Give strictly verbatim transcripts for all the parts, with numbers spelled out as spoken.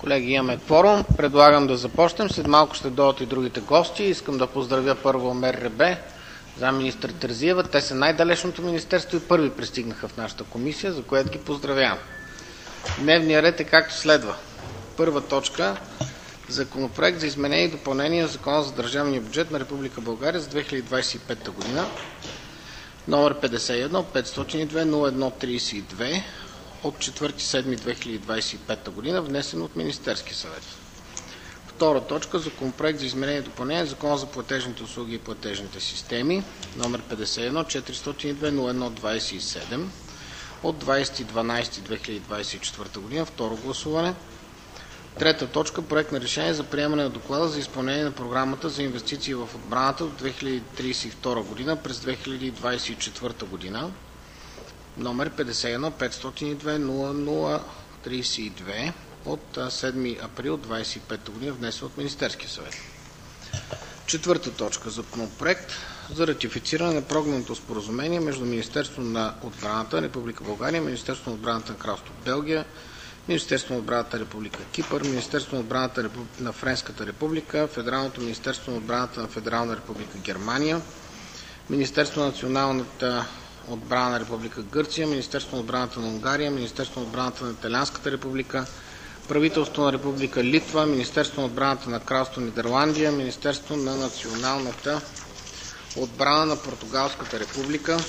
Колеги, имаме кворум. Предлагам да започнем. След малко ще дойдат и другите гости. Искам да поздравя първо МРРБ, заместник-министър Терзиева. Те са най-далечното министерство и първи пристигнаха в нашата комисия, за което ги поздравявам. Дневният ред е както следва. Първа точка – Законопроект за изменение и допълнение на Закона за държавния бюджет на Република България за две хиляди двадесет и пета година, номер петдесет и едно петстотин и две нула едно тридесет и две от четвърти юли две хиляди двадесет и пета година, внесен от Министерския съвет. Втора точка – Законопроект за изменение и допълнение на Закона за платежните услуги и платежните системи, номер петдесет и едно четиристотин и две нула едно двадесет и седем от двадесети декември две хиляди двадесет и четвърта година, второ гласуване. Трета точка – Проект на решение за приемане на доклада за изпълнение на програмата за инвестиции в отбраната до две хиляди тридесет и втора година през две хиляди двадесет и четвърта година, номер петдесет и едно петстотин и две нула нула тридесет и две от седми април две хиляди двадесет и пета година, внесен от Министерския съвет. Четвърта точка – Законопроект за ратифициране на програмното споразумение между Министерството на отбраната Република България, Министерството на отбраната на Кралство Белгия, Министерството на отбраната Република Кипър, Министерството на отбраната на Френската република, Федералното министерство на отбраната на Федерална република Германия, Министерството на националната отбрана на Република Гърция, Министерството на отбраната на Унгария, Министерството на отбраната на Италианската република, правителството на Република Литва, Министерството на отбраната на Кралство Нидерландия, Министерството на националната отбрана на Португалската република,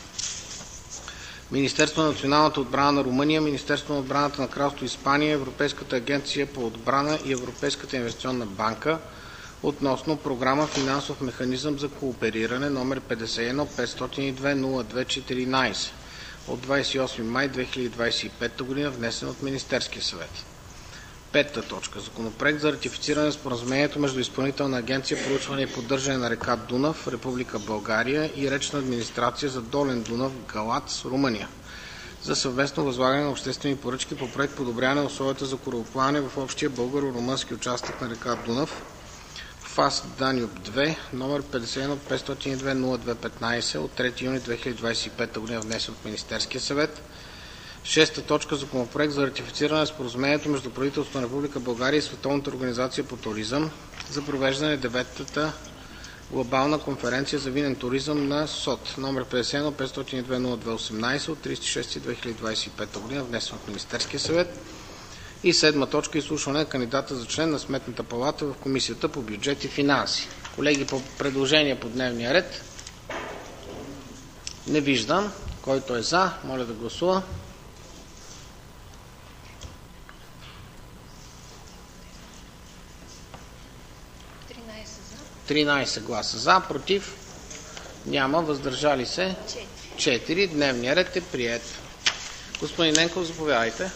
Министерството на националната отбрана на Румъния, Министерството на отбраната на Кралство Испания, Европейската агенция по отбрана и Европейската инвестиционна банка относно програма Финансов механизъм за коопериране, номер петдесет и едно петстотин и две нула две четиринадесет от двадесет и осми май две хиляди двадесет и пета година, внесен от Министерския съвет. Пета точка – Законопроект за ратифициране на споразумението между Изпълнителна агенция проучване и поддържане на река Дунав, Република България и речна администрация за Долен Дунав, Галац, Румъния, за съвместно възлагане на обществени поръчки по проект подобряване на условията за корабоплаване в общия българо-румънски участък на река Дунав, ФАС Данюб две, номер петдесет и едно петстотин и две нула две петнадесет от трети юни две хиляди двадесет и пета година, внесен от Министерския съвет. Шеста точка – Законопроект за ратифициране на споразумението между правителството на Република България и Световната организация по туризъм за провеждане на деветата глобална конференция за винен туризъм на СОТ, номер петдесет и едно петстотин и две нула две осемнадесет от тридесети и шести юли две хиляди двадесет и пета година, внесен от Министерския съвет. И седма точка – Изслушване на кандидата за член на Сметната палата в Комисията по бюджет и финанси. Колеги, по предложение по дневния ред? Не виждам. Който е за, моля да гласува. тринадесет гласа за, против няма, въздържали се четири. Дневният ред е приет. Господин Ненков, заповядайте.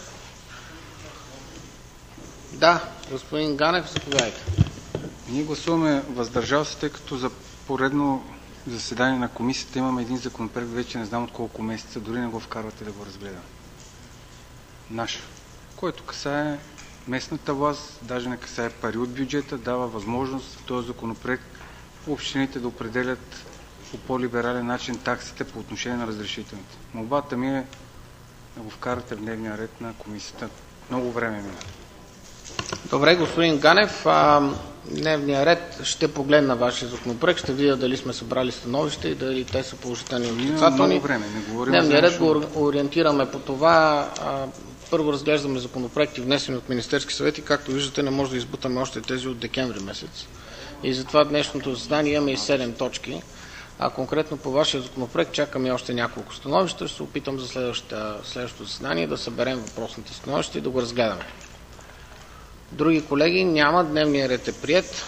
Да, господин Ганев, заповядайте. Ние гласуваме въздържал се, тъй като за поредно заседание на комисията имаме един законопроект, вече не знам от колко месеца, дори не го вкарвате да го разгледам. Наш, който касае местната власт, даже не касае пари от бюджета, дава възможност в този законопроект общините да определят по по-либерален начин таксите по отношение на разрешителните. Молбата ми е да го вкарате в дневния ред на комисията. Много време мина. Добре, господин Ганев, а, дневния ред ще погледна вашия законопроект, ще видя дали сме събрали становище и дали те са положителни и отрицателни. Много време, не говорим. Дневния ред го ориентираме по това. А, първо разглеждаме законопроекти, внесени от Министерски съвет и както виждате не може да избутаме още тези от декември месец. И затова днешното заседание имаме и седем точки. А конкретно по вашия законопроект чакаме още няколко становища. Ще се опитам за следващото заседание да съберем въпросните становища и да го разгледаме. Други колеги няма. Дневният ред е приет.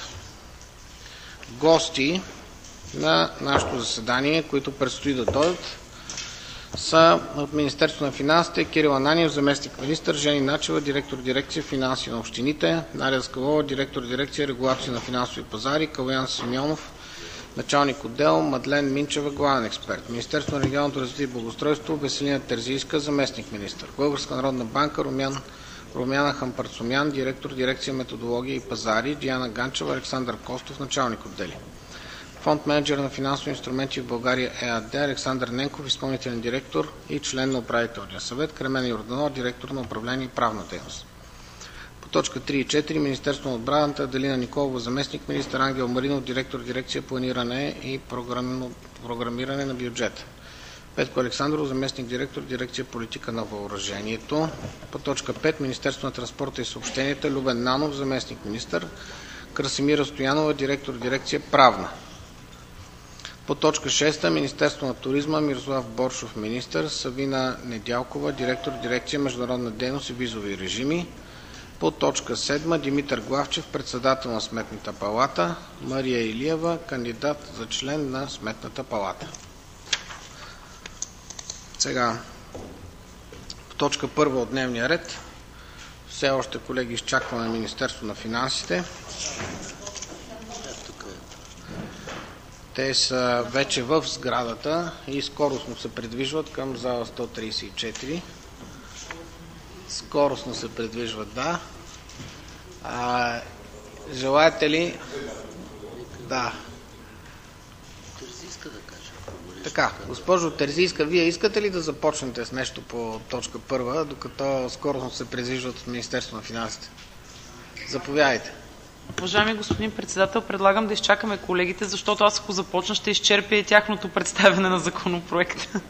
Гости на нашето заседание, които предстои да дойдат, са от Министерството на финансите: Кирил Ананиев, заместник-министър, Жени Начева, директор дирекция финанси на общините, Надя Скалова, директор дирекция регулация на финансови пазари, Калоян Симеонов, началник отдел, Мадлен Минчева, главен експерт. Министерството на регионалното развитие и благоустройство: Веселина Терзийска, заместник-министър. Българска народна банка: Румян Румяна Хампарцумян, директор дирекция методология и пазари, Диана Ганчева, Александър Костов, началник отдели. Фонд менеджер на финансови инструменти в България ЕАД, Александър Ненков, изпълнителен директор и член на управителния съвет, Кремен Йорданов, директор на управление и правна дейност. По точка три и четири Министерство на отбраната Аделина Николова, заместник министър, Ангел Маринов, директор дирекция планиране и програм... програмиране на бюджета. Петко Александров, заместник директор дирекция политика на въоръжението. По точка пет Министерство на транспорта и съобщенията Любен Нанов, заместник министър, Красимира Стоянова, директор дирекция правна. По точка шеста Министерство на туризма Мирослав Боршов, министър, Савина Недялкова, директор дирекция международна дейност и визови режими. По точка седма Димитър Главчев, председател на Сметната палата, Мария Илиева, кандидат за член на Сметната палата. Сега, по точка първа от дневния ред, все още, колеги, изчакваме Министерство на финансите. Те са вече в сградата и скоростно се придвижват към зала сто тридесет и четири. Скоростно се придвижват, да. А, желаете ли? Да. Така, госпожо Терзийска, вие искате ли да започнете с нещо по точка първа, докато скоростно се придвижват от Министерство на финансите? Заповядайте. Уважаеми господин председател, предлагам да изчакаме колегите, защото аз ако започна ще изчерпя и тяхното представяне на законопроекта.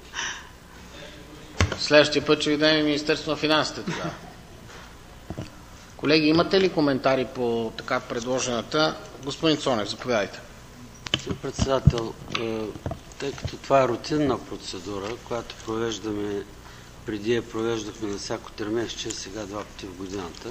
Следващия път ще ви дадем Министерство на финансите тогава. Колеги, имате ли коментари по така предложената? Господин Цонев, заповядайте. Господин председател, тъй като това е рутинна процедура, която провеждаме, преди я провеждахме на всяко тримесечие, сега два пъти в годината,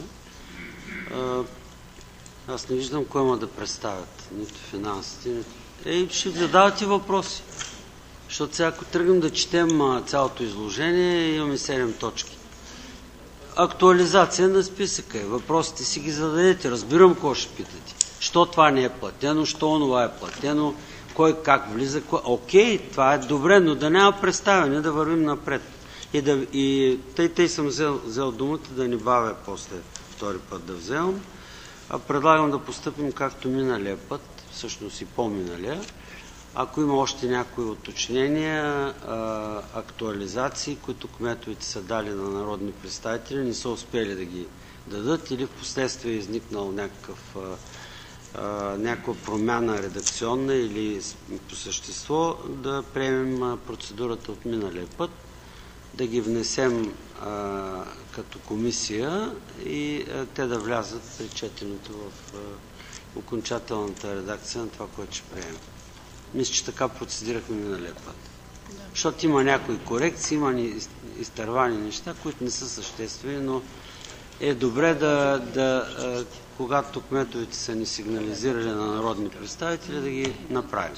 аз не виждам кой има да представят, нито финансите, нито... Ей, ще ви задавате въпроси. Защото сега, ако тръгнем да четем цялото изложение, имаме седем точки. Актуализация на списъка е. Въпросите си ги зададете. Разбирам какво ще питате. Що това не е платено, що онова е платено, кой как влиза. Кой... Окей, това е добре, но да няма представяне, да вървим напред. И, да, и тъй, тъй съм взел, взел думата, да не бавя после втори път да вземам. А предлагам да постъпим както миналия път, всъщност и по-миналия. Ако има още някои уточнения, актуализации, които кметовете са дали на народни представители, не са успели да ги дадат или в последствие е изникнал някакъв, някаква промяна редакционна или по същество, да приемем процедурата от миналия път, да ги внесем а, като комисия и а, те да влязат при четенето в а, окончателната редакция на това, което ще приемем. Мисля, че така процедирахме миналия път. Да. Защото има някои корекции, има изтървани неща, които не са съществени, но е добре да, да а, когато кметовете са ни сигнализирали на народни представители, да ги направим.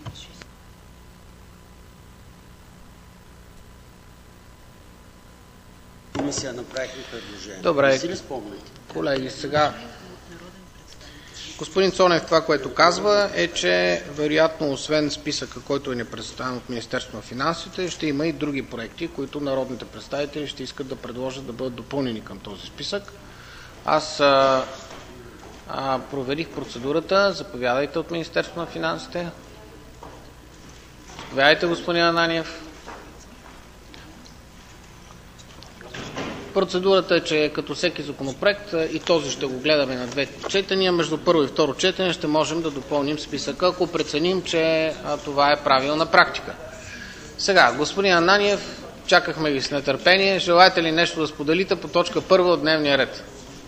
Комисия направихме предложение. Добре, си ли спомняте? Колеги, сега господин Цонев това, което казва, е, че вероятно, освен списъка, който е ни представен от Министерството на финансите, ще има и други проекти, които народните представители ще искат да предложат да бъдат допълнени към този списък. Аз а, а, проверих процедурата. Заповядайте от Министерството на финансите. Заповядайте, господин Ананиев. Процедурата е, че като всеки законопроект и този ще го гледаме на две четения. Между първо и второ четене ще можем да допълним списъка, ако преценим, че това е правилна практика. Сега, господин Ананиев, чакахме ви с нетърпение. Желаете ли нещо да споделите по точка първа от дневния ред?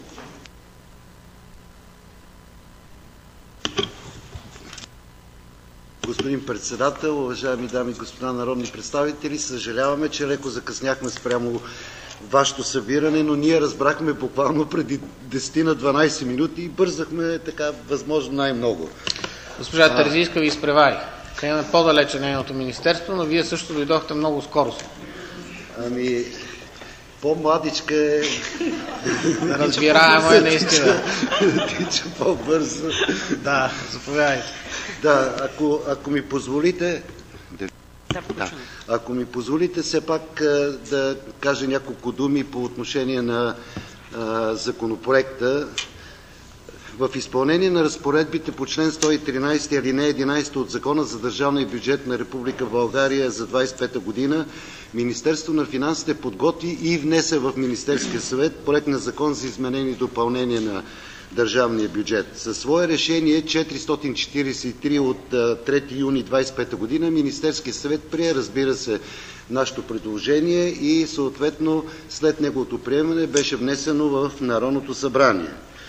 Господин председател, уважаеми дами и господа народни представители, съжаляваме, че леко закъсняхме спрямо вашето събиране, но ние разбрахме буквално преди десет на дванадесет минути и бързахме така възможно най-много. Госпожа а... Терзийска ви изпревари. Имаме по-далече нейното министерство, но вие също дойдохте много скоро. Ами, по-младичка е... Разбираемо е наистина. Тича по-бързо. Да, заповядайте. Да, ако, ако ми позволите... Да. Ако ми позволите все пак да кажа няколко думи по отношение на а, законопроекта. В изпълнение на разпоредбите по член сто и тринадесет, алинея единадесета от Закона за държавния бюджет на Република България за двадесет и пета година, Министерството на финансите подготви и внесе в Министерския съвет проект на Закон за изменение и допълнение на държавния бюджет. Със свое решение четиристотин четиридесет и три от трети юни двадесет и пета година Министерския съвет прие, разбира се, нашето предложение и съответно след неговото приемане беше внесено в Народното събрание.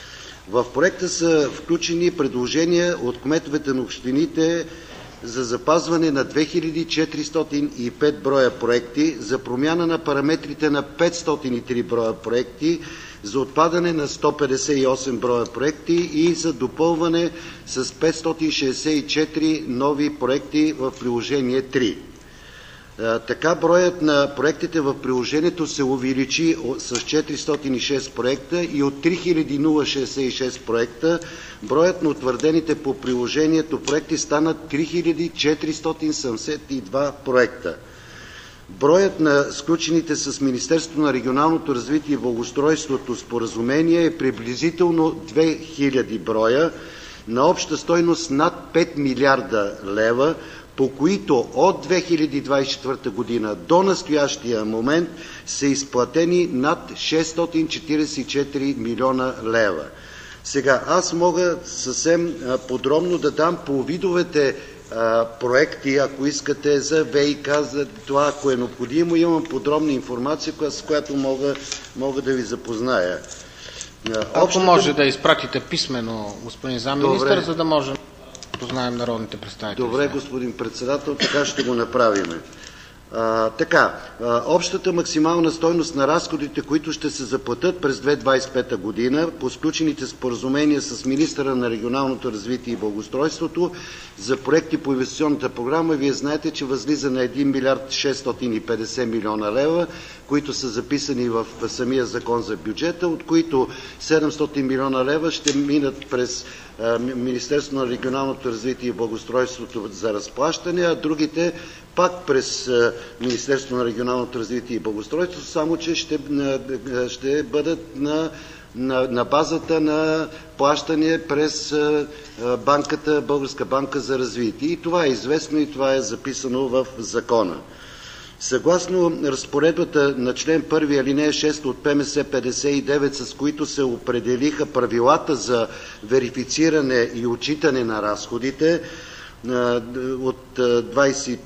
В проекта са включени предложения от кметовете на общините за запазване на две хиляди четиристотин и пет броя проекти, за промяна на параметрите на петстотин и три броя проекти, за отпадане на сто петдесет и осем броя проекти и за допълване с петстотин шестдесет и четири нови проекти в приложение три. Така броят на проектите в приложението се увеличи с четиристотин и шест проекта и от три хиляди шестдесет и шест проекта броят на утвърдените по приложението проекти стана три хиляди четиристотин седемдесет и два проекта. Броят на сключените с Министерството на регионалното развитие и благоустройството споразумения е приблизително две хиляди броя на обща стойност над пет милиарда лева, по които от две хиляди двадесет и четвърта година до настоящия момент са изплатени над шестстотин четиридесет и четири милиона лева. Сега, аз мога съвсем подробно да дам по видовете а, проекти, ако искате, за ВиК, за това, ако е необходимо. Имам подробна информация, с която мога, мога да ви запозная. Ако Общата... може да изпратите писмено, господин замминистър, за да можем да познаем народните представители. Добре, господин председател, така ще го направим. А, така, а, общата максимална стойност на разходите, които ще се заплатят през две хиляди двадесет и пета година по сключените споразумения с министъра на регионалното развитие и благоустройството за проекти по инвестиционната програма, вие знаете, че възлиза на един милиард шестстотин и петдесет милиона лева, които са записани в самия закон за бюджета, от които седемстотин милиона лева ще минат през Министерството на регионалното развитие и благоустройството за разплащане, а другите пак през Министерството на регионалното развитие и благоустройството, само че ще, ще бъдат на, на, на базата на плащане през банката, Българска банка за развитие. И това е известно и това е записано в закона. Съгласно разпоредбата на член първи, алинея шеста от ПМС петдесет и девет, с които се определиха правилата за верифициране и отчитане на разходите, от, двадесет,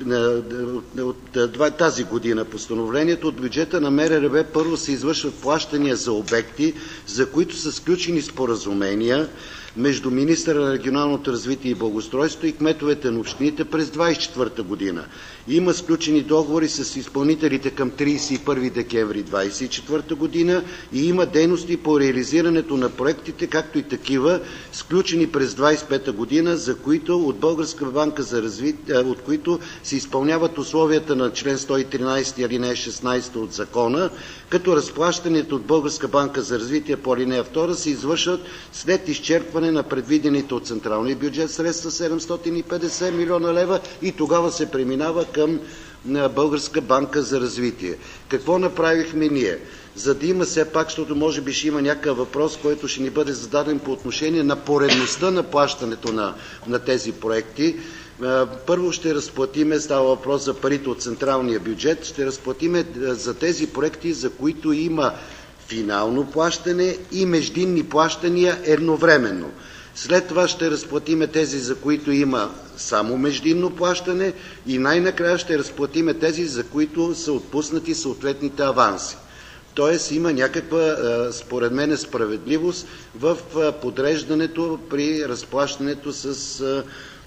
от тази година постановлението от бюджета на МРРБ първо се извършват плащания за обекти, за които са сключени споразумения между министъра на регионалното развитие и благоустройството и кметовете на общините през двадесет и четвърта година. Има сключени договори с изпълнителите към тридесет и първи декември двадесет и четвърта година и има дейности по реализирането на проектите, както и такива, сключени през двадесет и пета година, за които от Българска банка за развитие, от които се изпълняват условията на член сто и тринадесет, алинея шестнадесета от закона, като разплащането от Българска банка за развитие по алинея втора се извършват след изчерпване на предвидените от централния бюджет средства седемстотин и петдесет милиона лева и тогава се преминава към Българска банка за развитие. Какво направихме ние? За да има все пак, защото може би ще има някакъв въпрос, който ще ни бъде зададен по отношение на поредността на плащането на, на тези проекти. Първо ще разплатиме, става въпрос за парите от централния бюджет, ще разплатиме за тези проекти, за които има финално плащане и междинни плащания едновременно. След това ще разплатиме тези, за които има само междинно плащане и най-накрая ще разплатиме тези, за които са отпуснати съответните аванси. Тоест има някаква, според мен, справедливост в подреждането при разплащането с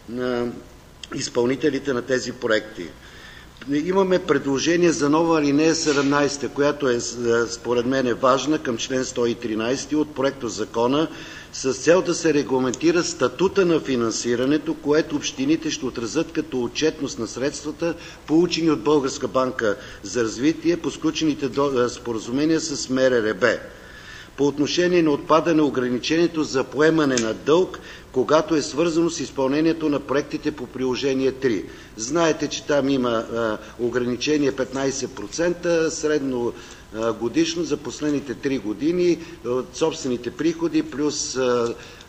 изпълнителите на тези проекти. Имаме предложение за нова алинея седемнадесета, която е според мен е важна към член сто и тринадесет от проекта закона, с цел да се регламентира статута на финансирането, което общините ще отразят като отчетност на средствата, получени от Българска банка за развитие по сключените споразумения с МРРБ. По отношение на отпадане ограничението за поемане на дълг, когато е свързано с изпълнението на проектите по приложение три. Знаете, че там има а, ограничение петнадесет процента средно а, годишно за последните три години от собствените приходи плюс а,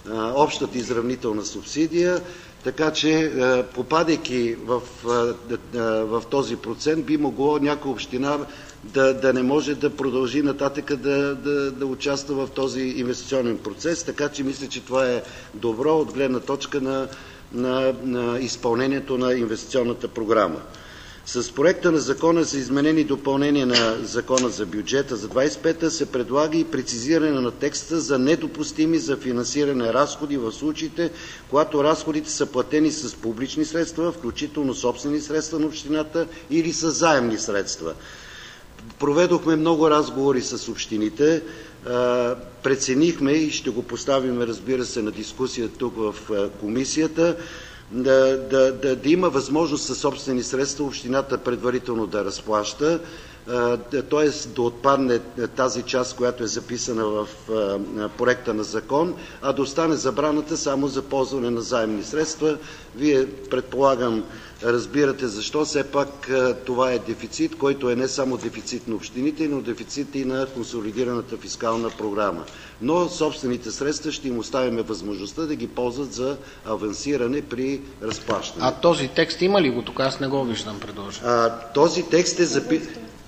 общата изравнителна субсидия, така че попадайки в, в този процент би могло някоя община да, да не може да продължи нататък да, да, да участва в този инвестиционен процес, така че мисля, че това е добро от гледна точка на, на, на изпълнението на инвестиционната програма. С проекта на закона за изменение и допълнение на закона за бюджета за двадесет и пета се предлага и прецизиране на текста за недопустими за финансиране разходи в случаите, когато разходите са платени с публични средства, включително собствени средства на общината или с заемни средства. Проведохме много разговори с общините, преценихме и ще го поставим, разбира се, на дискусия тук в комисията, Да, да, да, да има възможност със собствени средства общината предварително да разплаща, т.е. да отпадне тази част, която е записана в проекта на закон, а да остане забраната само за ползване на заемни средства. Вие, предполагам, разбирате защо. Все пак това е дефицит, който е не само дефицит на общините, но дефицит и на консолидираната фискална програма. Но собствените средства ще им оставим възможността да ги ползват за авансиране при разплащане. А този текст има ли го тук? Аз не го виждам предложен. А, този текст е записан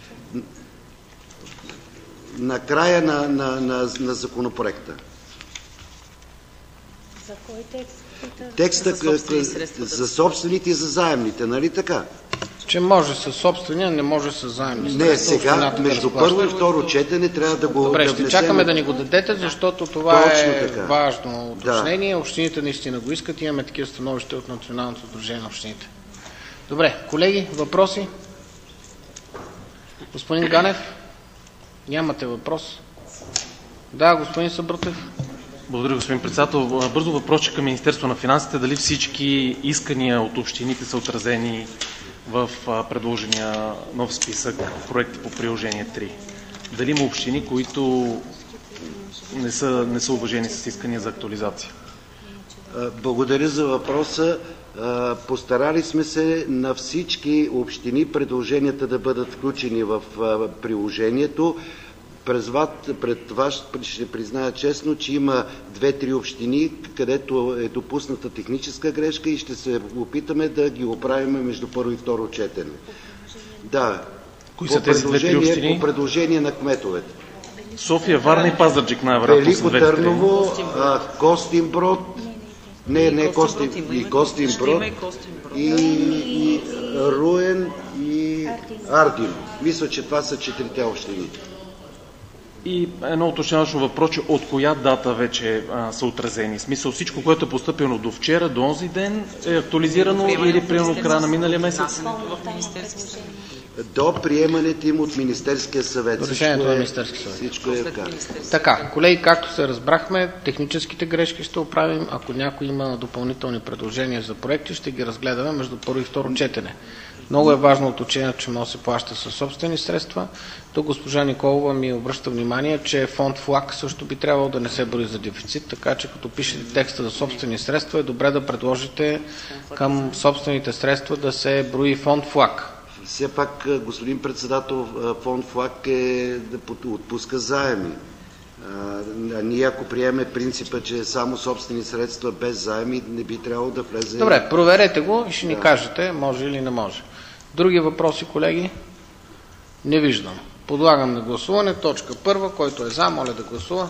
на края на, на, на, на законопроекта. За кой текст? Текста за, собствени за собствените и за заемните, нали така? Че може със собствения, не може със заемни средства. Не, сега между първо и второ четене трябва да го Добре, да ще внесем... чакаме да ни го дадете, защото това Точно е така. важно уточнение. Да. Общините наистина го искат. Имаме такива становища от Националното сдружение на общините. Добре, колеги, въпроси? Господин Ганев? Нямате въпрос? Да, господин Сабрутев. Благодаря, господин председател. Бързо въпрос към Министерството на финансите. Дали всички искания от общините са отразени в предложения нов списък проекти по приложение три? Дали има общини, които не са, не са уважени с искания за актуализация? Благодаря за въпроса. Постарали сме се на всички общини предложенията да бъдат включени в приложението. Пред вас ще призная честно, че има две-три общини, където е допусната техническа грешка и ще се опитаме да ги оправим между първо и второ четене. Да. Кои са тези две-три общини? По предложение на кметовете. София, Варна и Пазарджик, най-вероятно. Велико Търново, Костинброд, не, не Костин, и Костинброд, и, и Руен и Ардино. Мисля, че това са четирите общини. И едно уточняващо въпрос, от коя дата вече а, са отразени? В смисъл, всичко, което е постъпено до вчера, до онзи ден, е актуализирано или примерно края на миналия месец? До приемането им от Министерския съвет. До решението на Министерския съвет. Всичко е така. Така, колеги, както се разбрахме, техническите грешки ще оправим. Ако някой има допълнителни предложения за проекти, ще ги разгледаме между първо и второ четене. Много е важно уточнението, че може да се плаща със собствени средства. Тук госпожа Николова ми обръща внимание, че фонд ФЛАГ също би трябвало да не се брои за дефицит, така че като пишете текста за собствени средства, е добре да предложите към собствените средства да се брои фонд ФЛАГ. Все пак, господин председател, фонд ФЛАГ е да отпуска заеми. А ние, ако приеме принципа, че е само собствени средства без заеми, не би трябвало да влезе... Добре, проверете го и ще ни да. кажете, може или не може. Други въпроси, колеги? Не виждам. Подлагам на гласуване точка първа, който е за, моля да гласува.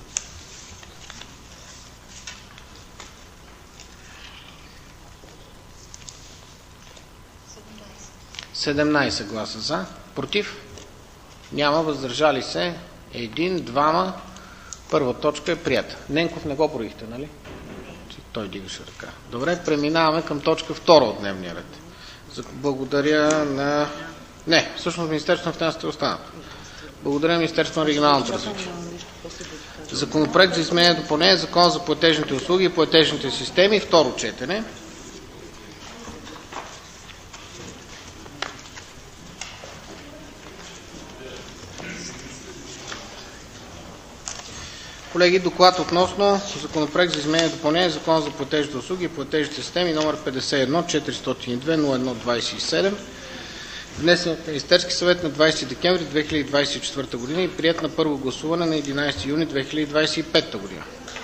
седемнайсет гласа за. Против? Няма. Въздържали се? Един, двама. Първа точка е прията. Ненков не го броихте, нали? Той дигаше ръка. Добре, преминаваме към точка втора от дневния ред. Благодаря на... Не, всъщност Министерството на финансите е останало. Благодаря на Министерството на регионалното развитие. Законопроект за изменение и допълнение на Закона за платежните услуги и платежните системи, второ четене. Колеги, доклад относно Законопроект за изменение и допълнение на Закона за платежните услуги и платежните системи, номер петдесет и едно четиристотин и две нула едно двадесет и седем, внесен от Министерския съвет на двадесети декември две хиляди двадесет и четвърта година и приет на първо гласуване на единадесети юни две хиляди двадесет и пета година.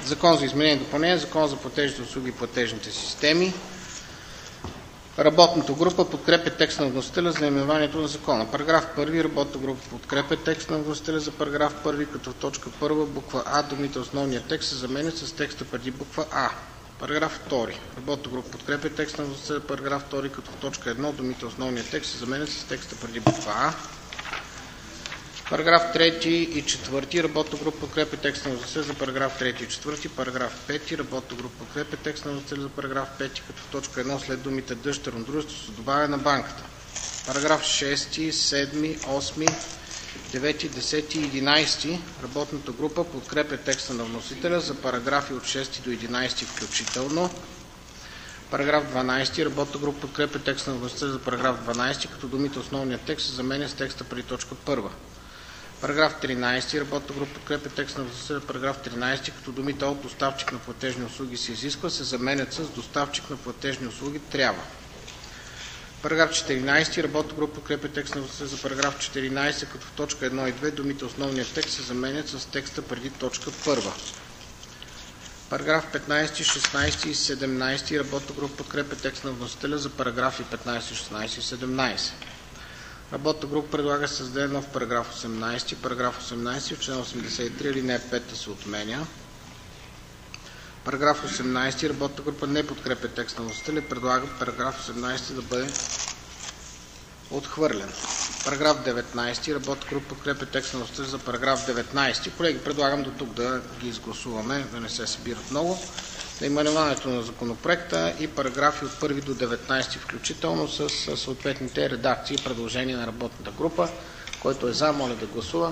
Закон за изменение и допълнение, Закон за платежните услуги и платежните системи. Работната група подкрепя текст на вносителя за наименованието на закона. Параграф първи. Работната група подкрепя текст на вносителя за параграф първи, като в точка първа, буква А, думите основния текст се заменят с текста преди буква А. Параграф втори. Работната група подкрепя текст на вносителя за параграф втори, като в точка едно, думите основния текст се заменят с текста преди буква А. Параграф трети и четвърти. Работната група подкрепя текста на вносителя за параграф трети и четвърти. Параграф пети. Работната група подкрепя текста на вносителя за параграф пети, като в точка едно след думите дъщерно дружество се добавя на банката. Параграф шести, седми, осми, девети, десети и единайсети. Работната група подкрепя текста на вносителя за параграфи от шести до единайсети включително. Параграф дванайсети. Работната група подкрепя текста на вносителя за параграф дванайсети, като думите основния текст се заменя с текста преди точка първа. Параграф тринайсети. Работната група подкрепя текста на вносителя за параграф тринайсети, като думите от доставчик на платежни услуги се изисква се заменят с доставчик на платежни услуги трябва. Параграф четиринайсети. Работната група подкрепя текста на вносителя за параграф четиринайсети, като в точка едно и две думите основния текст се заменят с текста преди точка първа. Параграф петнайсети, шестнайсети и седемнайсети. Работната група подкрепя текста на вносителя за параграфи петнайсети, шестнайсети и седемнайсети. Работната група предлага да се създаде нов параграф осемнайсети. Параграф осемнайсети в член осемдесет и три, алинея пета се отменя. Параграф осемнайсети. Работната група не подкрепя текста на вносителя и предлага параграф осемнайсети да бъде отхвърлен. Параграф деветнайсети. Работната група подкрепя текста на вносителя за параграф деветнайсети. Колеги, предлагам до тук да ги изгласуваме, да не се събират много. Наименованието на законопроекта и параграфи от първи до деветнайсети включително с съответните редакции и предложения на работната група. Който е за, моля да гласува.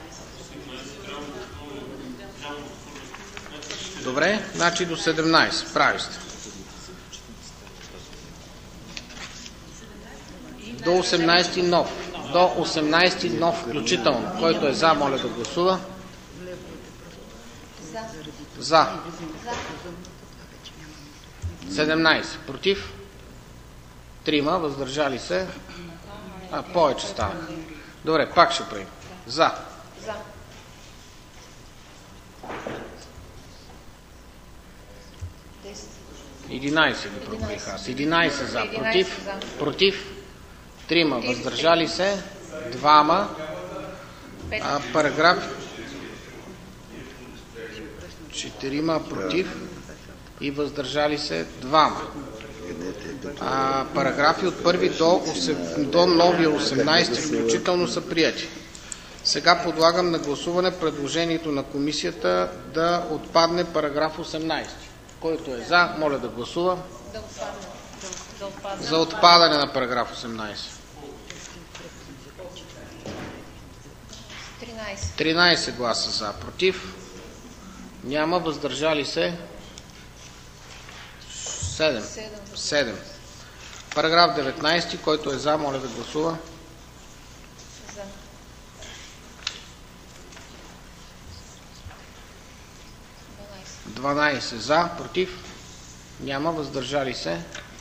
Добре, значи до седемнайсети. Прави сте. До осемнайсети нов. До осемнайсети нов включително. Който е за, моля да гласува. За. седемнайсети. Против? трима. Въздържали се? А, повече станаха. Добре, пак ще правим. За. За. единайсети ги пробих аз. единайсети за. Против? Против? трима. Въздържали се? двама. А, параграф четирима против и въздържали се двама. А, параграфи от първи до, до новия осемнайсети включително са прияти. Сега подлагам на гласуване предложението на комисията да отпадне параграф осемнайсети. Който е за, моля да гласува. Да отпадне. Да отпадне. За отпадане на параграф осемнайсети. тринайсет. тринайсет гласа за. Против? Няма. Въздържали се? седем. седем. Параграф деветнайсети. Който е за, моля да гласува. За. дванайсет за. Против? Няма. Въздържали се?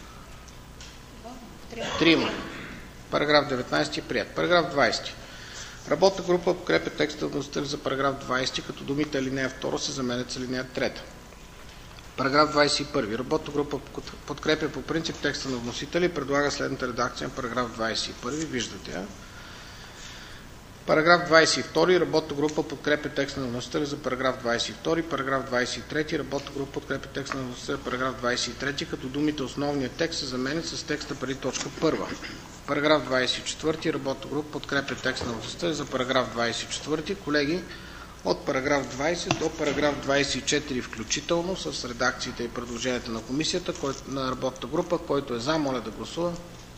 трима. Параграф деветнайсети е прият. Параграф двайсети. Работна група подкрепя текста на вносителя за параграф двайсети, като думите алинея втора се заменят с алинея трета. Параграф двайсет и първи. Работна група подкрепя по принцип текста на вносителя и предлага следната редакция на параграф двайсет и първи. Виждате я. Параграф двайсет и втори. Работна група подкрепя текста на вносителя за параграф двайсет и втори. Параграф двайсет и трети. Работна група подкрепя текста на вносителя за параграф двайсет и трети, като думите основния текст се заменят с текста преди точка първа. Параграф двайсет и четвърти. Работна група подкрепя текста на вносителя за параграф двайсет и четвърти. Колеги, от параграф двайсет до параграф двайсет и четири включително с редакциите и предложенията на комисията, на работната група, който е за, моля да гласува.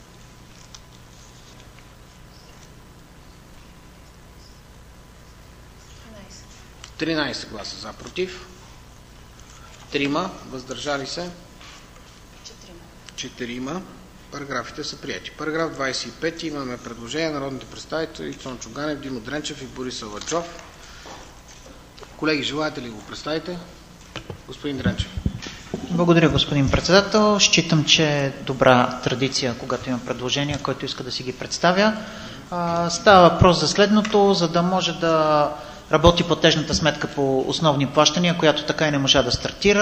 тринайсет гласа за. Против? трима. Въздържали се? четирима. Параграфите са прияти. Параграф двайсет и пети. Имаме предложение на народните представители Цончо Ганев, Димо Дренчев и Борис Аладжов. Колеги, желаете ли го представите? Господин Дренчев. Благодаря, господин председател. Считам, че е добра традиция, когато има предложения, който иска да си ги представя. Става въпрос за следното, за да може да Работи платежната сметка по основни плащания, която така и не можа да стартира.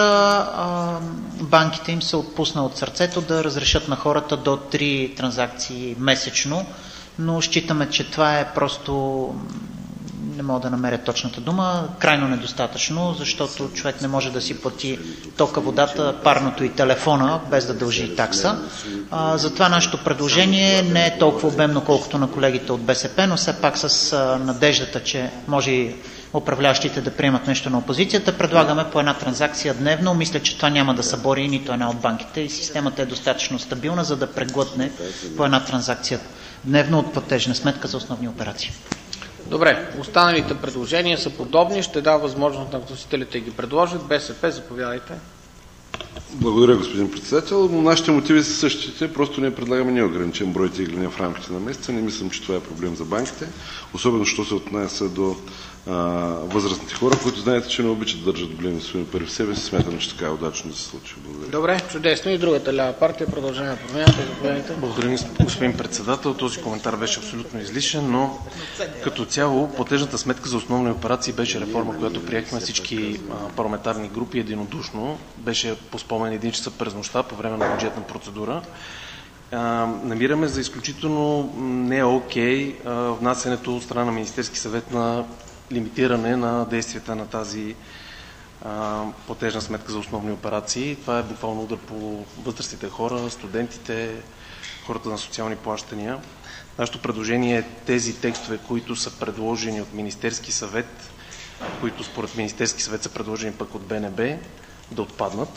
Банките им се отпусна от сърцето да разрешат на хората до три транзакции месечно, но считаме, че това е просто, не мога да намеря точната дума, крайно недостатъчно, защото човек не може да си плати тока, водата, парното и телефона, без да дължи такса. А, затова нашето предложение не е толкова обемно, колкото на колегите от БСП, но все пак с а, надеждата, че може и управляващите да приемат нещо на опозицията, предлагаме по една транзакция дневно. Мисля, че това няма да събори нито една от банките и системата е достатъчно стабилна, за да преглътне по една транзакция дневно от платежна сметка за основни операции. Добре, останалите предложения са подобни. Ще дам възможност на вносителите ги предложат. БСП, заповядайте. Благодаря, господин председател. Но нашите мотиви са същите. Просто ние предлагаме неограничен брой тегления в рамките на месеца. Не мислим, че това е проблем за банките. Особено, що се отнася до а, възрастните хора, които знаете, че не обичат да държат големи суми пари в себе си. Смятам, че така е удачно да се случи. Благодаря. Добре, чудесно. И другата лява партия, продължение промяната. Заповядайте. Благодаря, господин председател. Този коментар беше абсолютно излишен, но като цяло платежната сметка за основни операции беше реформа, която приехме всички парламентарни групи единодушно. Беше по спомен един часа през нощта по време на бюджетна процедура. Намираме за изключително не окей внасянето от страна на Министерски съвет на лимитиране на действията на тази платежна сметка за основни операции. Това е буквално удар по възрастните хора, студентите, хората на социални плащания. Нашето предложение е тези текстове, които са предложени от Министерски съвет, които според Министерски съвет са предложени пък от БНБ, да отпаднат.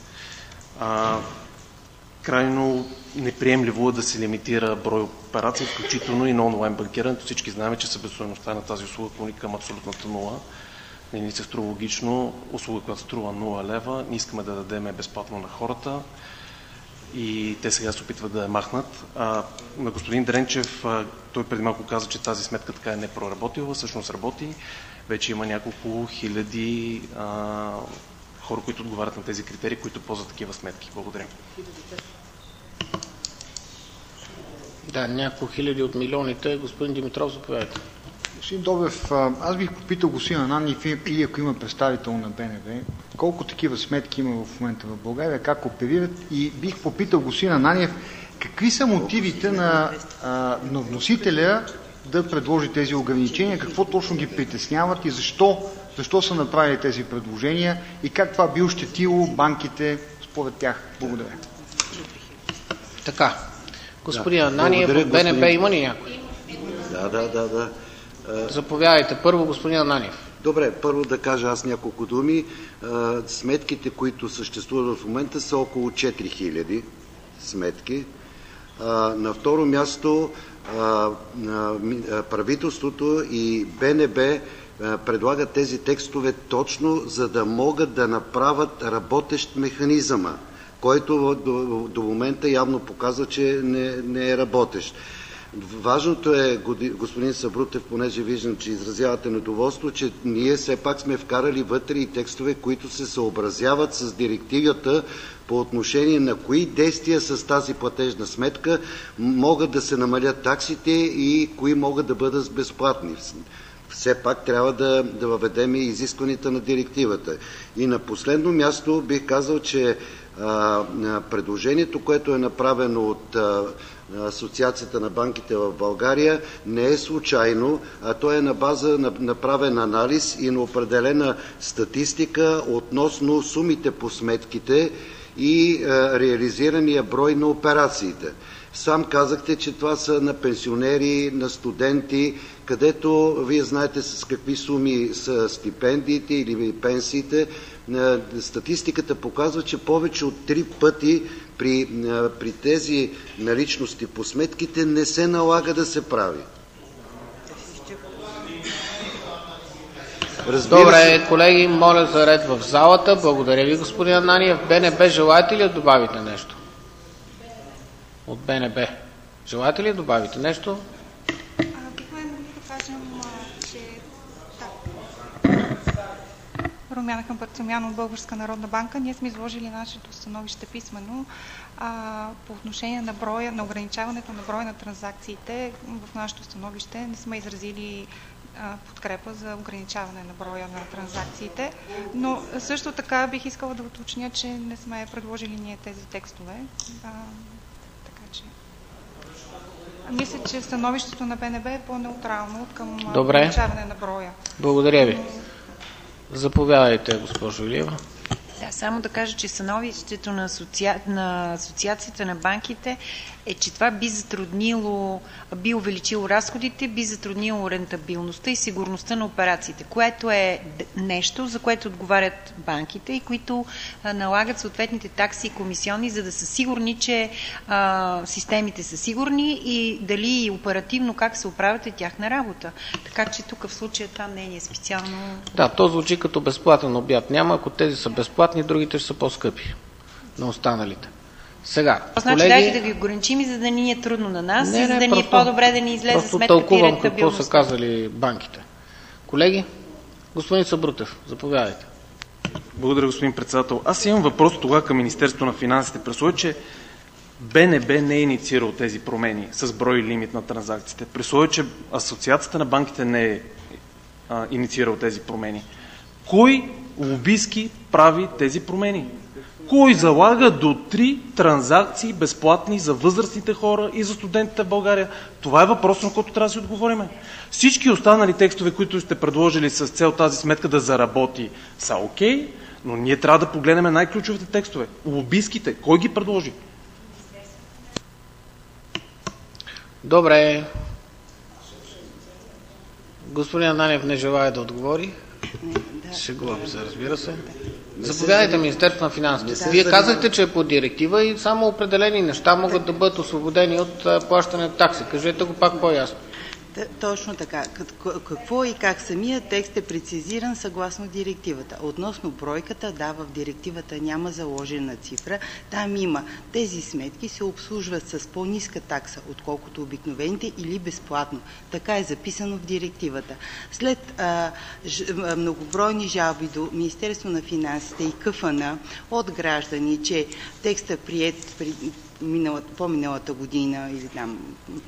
А, крайно неприемливо е да се лимитира брой операции, включително и на онлайн банкирането. Всички знаем, че себестойността на тази услуга клони към абсолютната нула. Не ни се струва логично услуга, която струва нула лева. Ние искаме да дадем безплатно на хората и те сега се опитват да я махнат. А, на господин Дренчев, а, той преди малко каза, че тази сметка така е не проработила. Всъщност работи. Вече има няколко хиляди а, хора, които отговарят на тези критерии, които ползват такива сметки. Благодаря. Да, няколко хиляди от милионите. Господин Димитров, заповядайте. Господин Добрев, аз бих попитал господин Ананиев и ако има представител на БНБ, колко такива сметки има в момента в България, как оперират, и бих попитал господин Ананиев, какви са мотивите на, на вносителя да предложи тези ограничения, какво точно ги притесняват и защо, защо са направили тези предложения и как това би ощетило банките според тях. Благодаря. Така. Господин да. Ананиев, Благодаря, от БНБ господин... има ли някой? Да, да, да, да. Заповядайте. Първо господин Ананиев. Добре, първо да кажа аз няколко думи. Сметките, които съществуват в момента, са около четири хиляди сметки. На второ място, правителството и БНБ предлагат тези текстове точно за да могат да направят работещ механизъма, който до, до момента явно показва, че не, не е работещ. Важното е, господин Сабрутев, понеже виждам, че изразявате недоволство, че ние все пак сме вкарали вътре и текстове, които се съобразяват с директивата по отношение на кои действия с тази платежна сметка могат да се намалят таксите и кои могат да бъдат безплатни. Все пак трябва да, да въведем и изискванията на директивата. И на последно място бих казал, че а, предложението, което е направено от а, Асоциацията на банките в България, не е случайно, а то е на база на направен анализ и на определена статистика относно сумите по сметките и а, реализирания брой на операциите. Сам казахте, че това са на пенсионери, на студенти, където вие знаете с какви суми са стипендиите или пенсиите. Статистиката показва, че повече от три пъти при, при тези наличности по сметките не се налага да се прави. Разбира Добре, се... колеги, моля за ред в залата. Благодаря ви, господин Ананиев. БНБ, желаете ли да добавите нещо? От БНБ. Желаете ли да добавите нещо? Бихме могли да кажем, че Румяна Кампарцумян от Българска народна банка. Ние сме изложили нашето становище писмено а, по отношение на броя, на ограничаването на броя на транзакциите. В нашето становище не сме изразили подкрепа за ограничаване на броя на транзакциите, но също така бих искала да уточня, че не сме предложили ние тези текстове. А, така че мисля, че становището на БНБ е по-неутрално към Добре. ограничаване на броя. Благодаря ви. Заповядайте, госпожо Илиева. Да, само да кажа, че становището на, асоци... на Асоциацията на банките е, че това би затруднило, би увеличило разходите, би затруднило рентабилността и сигурността на операциите, което е нещо, за което отговарят банките и които а, налагат съответните такси и комисионни, за да са сигурни, че а, системите са сигурни и дали и оперативно как се оправят е тяхна работа. Така че тук в случая това мнение е специално... Да, то звучи като безплатен обяд. Няма, ако тези са безплатни, другите ще са по-скъпи на останалите. Сега, значи колеги... дайте да ги ограничим и за да ни е трудно на нас, не, и за да не, ни просто, е по-добре да ни излезе сметката и тълкувам какво рентабилността. са казали банките. Колеги, господин Сабрутев, заповядайте. Благодаря, господин председател. Аз имам въпрос тогава към Министерството на финансите. При че БНБ не е инициирал тези промени с брой и лимит на транзакциите. При че Асоциацията на банките не е а, инициирал тези промени. Кой лобистки прави тези промени? Кой залага до три транзакции безплатни за възрастните хора и за студентите в България? Това е въпрос, на който трябва да си отговорим. Всички останали текстове, които сте предложили с цел тази сметка да заработи, са окей, okay, но ние трябва да погледнем най-ключовите текстове. Лобистките, кой ги предложи? Добре. Господин Ананиев не желая да отговори. Шегувам се, разбира се. Заповядайте, Министерство на финансите. Вие казахте, че е по директива и само определени неща могат да бъдат освободени от плащане на такси. Кажете го пак по-ясно. Точно така. Какво и как самия текст е прецизиран съгласно директивата. Относно бройката, да, в директивата няма заложена цифра. Там има. Тези сметки се обслужват с по-ниска такса, отколкото обикновените или безплатно. Така е записано в директивата. След а, ж, многобройни жалби до Министерство на финансите и КФН от граждани, че текстът приет при миналата, по-миналата година или там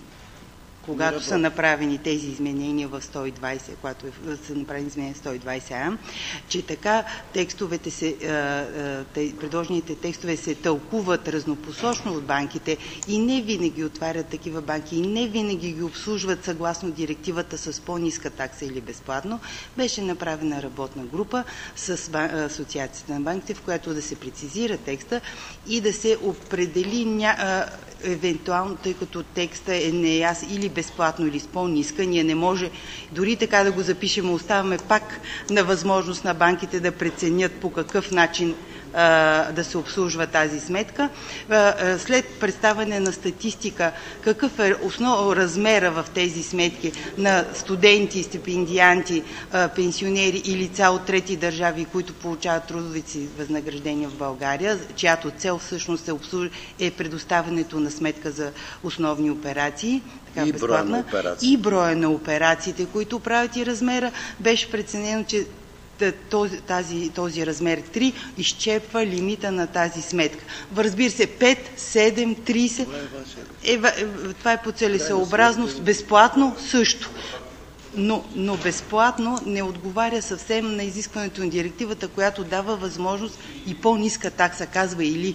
когато са направени тези изменения в сто и двайсет, когато са направени изменения в сто и двайсет А, че така текстовете се, предложените текстове се тълкуват разнопосочно от банките и не винаги отварят такива банки и не винаги ги обслужват съгласно директивата с по-ниска такса или безплатно, беше направена работна група с Асоциацията на банките, в която да се прецизира текста и да се определи ня... евентуално, тъй като текста е неясен или безплатно, или с по-ниска, ние не може дори така да го запишем, оставаме пак на възможност на банките да преценят по какъв начин а, да се обслужва тази сметка. А, след представяне на статистика, какъв е основно размера в тези сметки на студенти, стипендианти, а, пенсионери и лица от трети държави, които получават трудови си възнаграждения в България, чиято цел всъщност е, обслуж... е предоставянето на сметка за основни операции, така и броя на операции. И броя на операциите, които правят и размера, беше преценено, че този, тази, този размер три изчепва лимита на тази сметка. Разбира се, пет, седем, трийсет, е, е, това е по целесъобразност, безплатно също. Но, но безплатно не отговаря съвсем на изискването на директивата, която дава възможност и по-ниска такса, казва или.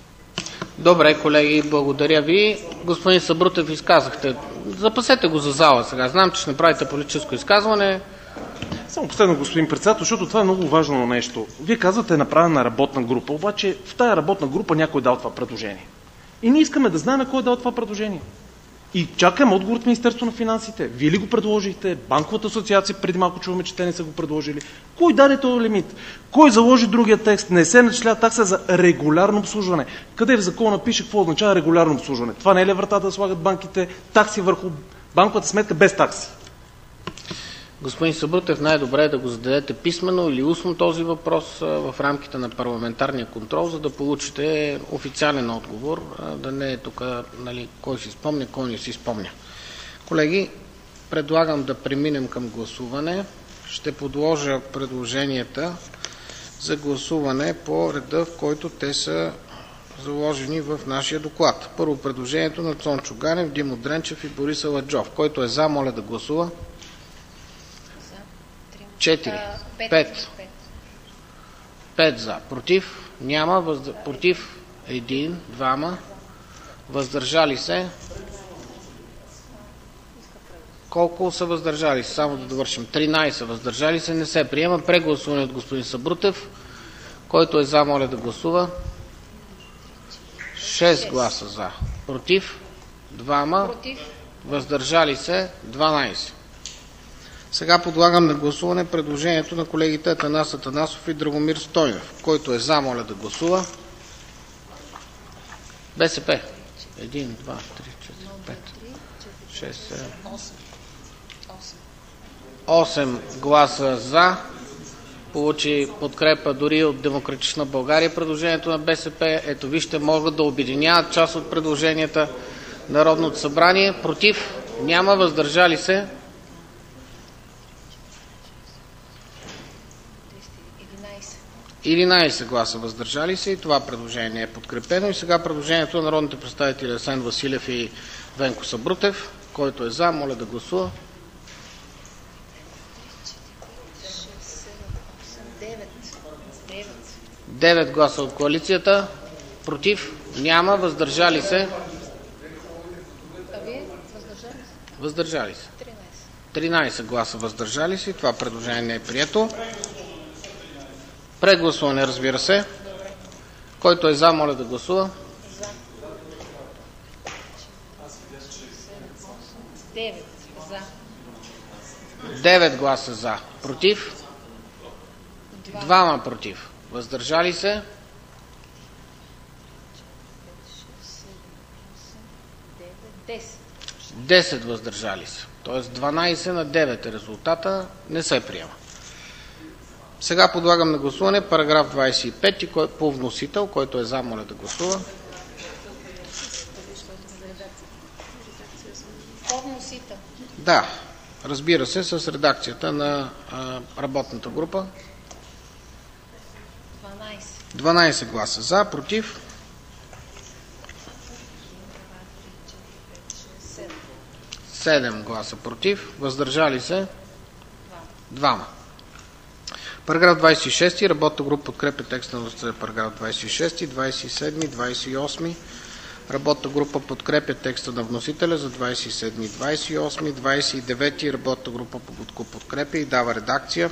Добре, колеги, благодаря ви. Господин Сабрутев, изказахте. Запасете го за зала сега. Знам, че ще направите политическо изказване. Само последно, господин председател, защото това е много важно нещо. Вие казвате е направена работна група, обаче в тая работна група някой дал това предложение. И ние искаме да знаем кой е дал това предложение. И чакаме отговор от Министерството на финансите. Вие ли го предложихте? Банковата асоциация, преди малко чуваме, че те не са го предложили. Кой даде този лимит? Кой заложи другия текст? Не се начислява такса за регулярно обслужване. Къде в закона пише какво означава регулярно обслужване? Това не е ли вратата да слагат банките такси върху банковата сметка без такси? Господин Сабрутев, най-добре е да го зададете писмено или устно този въпрос в рамките на парламентарния контрол, за да получите официален отговор, да не е тук, нали, кой си спомня, кой не си спомня. Колеги, предлагам да преминем към гласуване. Ще подложа предложенията за гласуване по реда, в който те са заложени в нашия доклад. Първо предложението на Цончо Ганев, Димо Дренчев и Борис Аладжов. Който е за, моля да гласува. четири, пет. пет за. Против? Няма. Въздър... Против? един, двама. Въздържали се? Колко са въздържали се? Само да довършим. тринайсет въздържали се. Не се приема. Прегласуване от господин Сабрутев. Който е за, моля да гласува. шест гласа за. Против? двама. Въздържали се? дванайсет. Сега подлагам на гласуване предложението на колегите Атанас Атанасов и Драгомир Стойнев. Който е за, моля да гласува. БСП. един, два, три, четири, пет, шест, седем, осем гласа за. Получи подкрепа дори от Демократична България предложението на БСП. Ето вижте, могат да обединяват част от предложенията Народното събрание. Против? Няма. Въздържали се? единайсет гласа въздържали се и това предложение е подкрепено. И сега предложението на народните представители Асен Василев и Венко Сабрутев. Който е за, моля да гласува. девет гласа от коалицията. Против? Няма. Въздържали се? Въздържали се. тринайсет гласа въздържали се. Това предложение не е прието. Прегласуване, разбира се. Който е за, моля да гласува. девет гласа за. Против? двама против. Въздържали се? десет въздържали се. Тоест дванайсет на девет е резултата. Не се приема. Сега подлагам на гласуване параграф двайсет и пет по вносител, който е за, моля да гласува. По вносител. Да, разбира се, с редакцията на а, работната група. дванайсет. дванайсет гласа за, против. седем гласа против. Въздържали се? двама. Параграф двайсет и шести. Работната група подкрепя текста на параграф двайсет и шести, двайсет и седми, двайсет и осми. Работната група подкрепя текста на вносителя за двайсет и седми, двайсет и осми, двайсет и девети. Работната група подкрепя и дава редакция.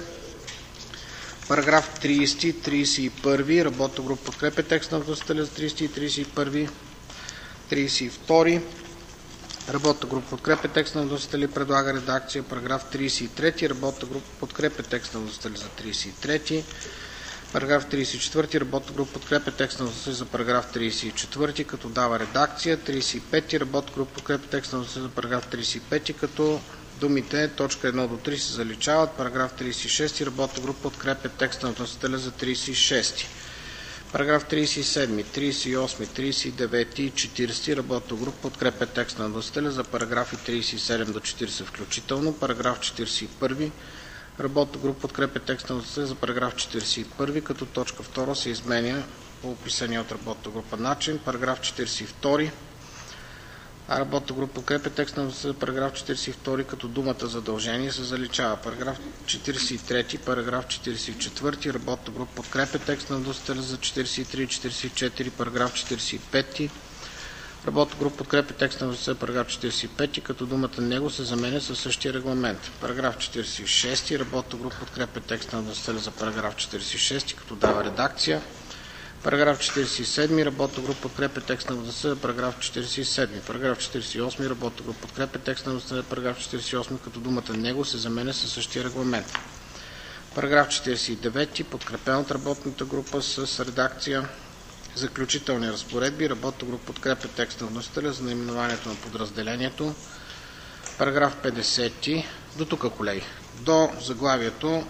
Параграф трийсет, трийсет и първи. Работната група подкрепя текста на вносителя за трийсет и трийсет и първи. трийсет и втори. Работната група подкрепя текста на вносителя и предлага редакция. Параграф трийсет и трети. Работната група подкрепя текста на вносителя за трийсет и трети. Параграф трийсет и четвърти. Работната група подкрепя текста на вносителя за параграф трийсет и четвърти, като дава редакция. трийсет и пети. Работната група подкрепя текста на вносителя за параграф трийсет и пети, като думите точка едно до три се заличават. Параграф трийсет и шести. Работната група подкрепя текста на вносителя за трийсет и шести. Параграф трийсет и седми, трийсет и осми, трийсет и девети и четирийсети. Работната група подкрепя текста на вносителя за параграфи трийсет и седем до четирийсет включително. Параграф четирийсет и първи. Работната група подкрепя текста на вносителя за параграф четирийсет и първи, като точка втора се изменя по описания от работната група начин. Параграф четирийсет и втори. Работната група подкрепя текста на вносителя за параграф четирийсет и втори, като думата задължение се заличава. Параграф четирийсет и трети, параграф четирийсет и четвърти. Работната група подкрепя текста на вносителя за четирийсет и три и четирийсет и четири. Параграф четирийсет и пети. Работната група подкрепя текста на вносителя за параграф четирийсет и пети, като думата него се заменя със същия регламент. Параграф четирийсет и шести. Работната група подкрепя текста на вносителя за параграф четирийсет и шести, като дава редакция. Параграф четирийсет и седми. Работната група подкрепя текста на вносителя за параграф четирийсет и седми. Параграф четирийсет и осми. Работната група подкрепя текста на вносителя за параграф четирийсет и осми, като думата него се заменя със същия регламент. Параграф четирийсет и девети. Подкрепен от работната група с редакция. Заключителни разпоредби. Работната група подкрепя текста на вносителя за наименованието на подразделението. Параграф петдесети. До тук, колеги. До заглавието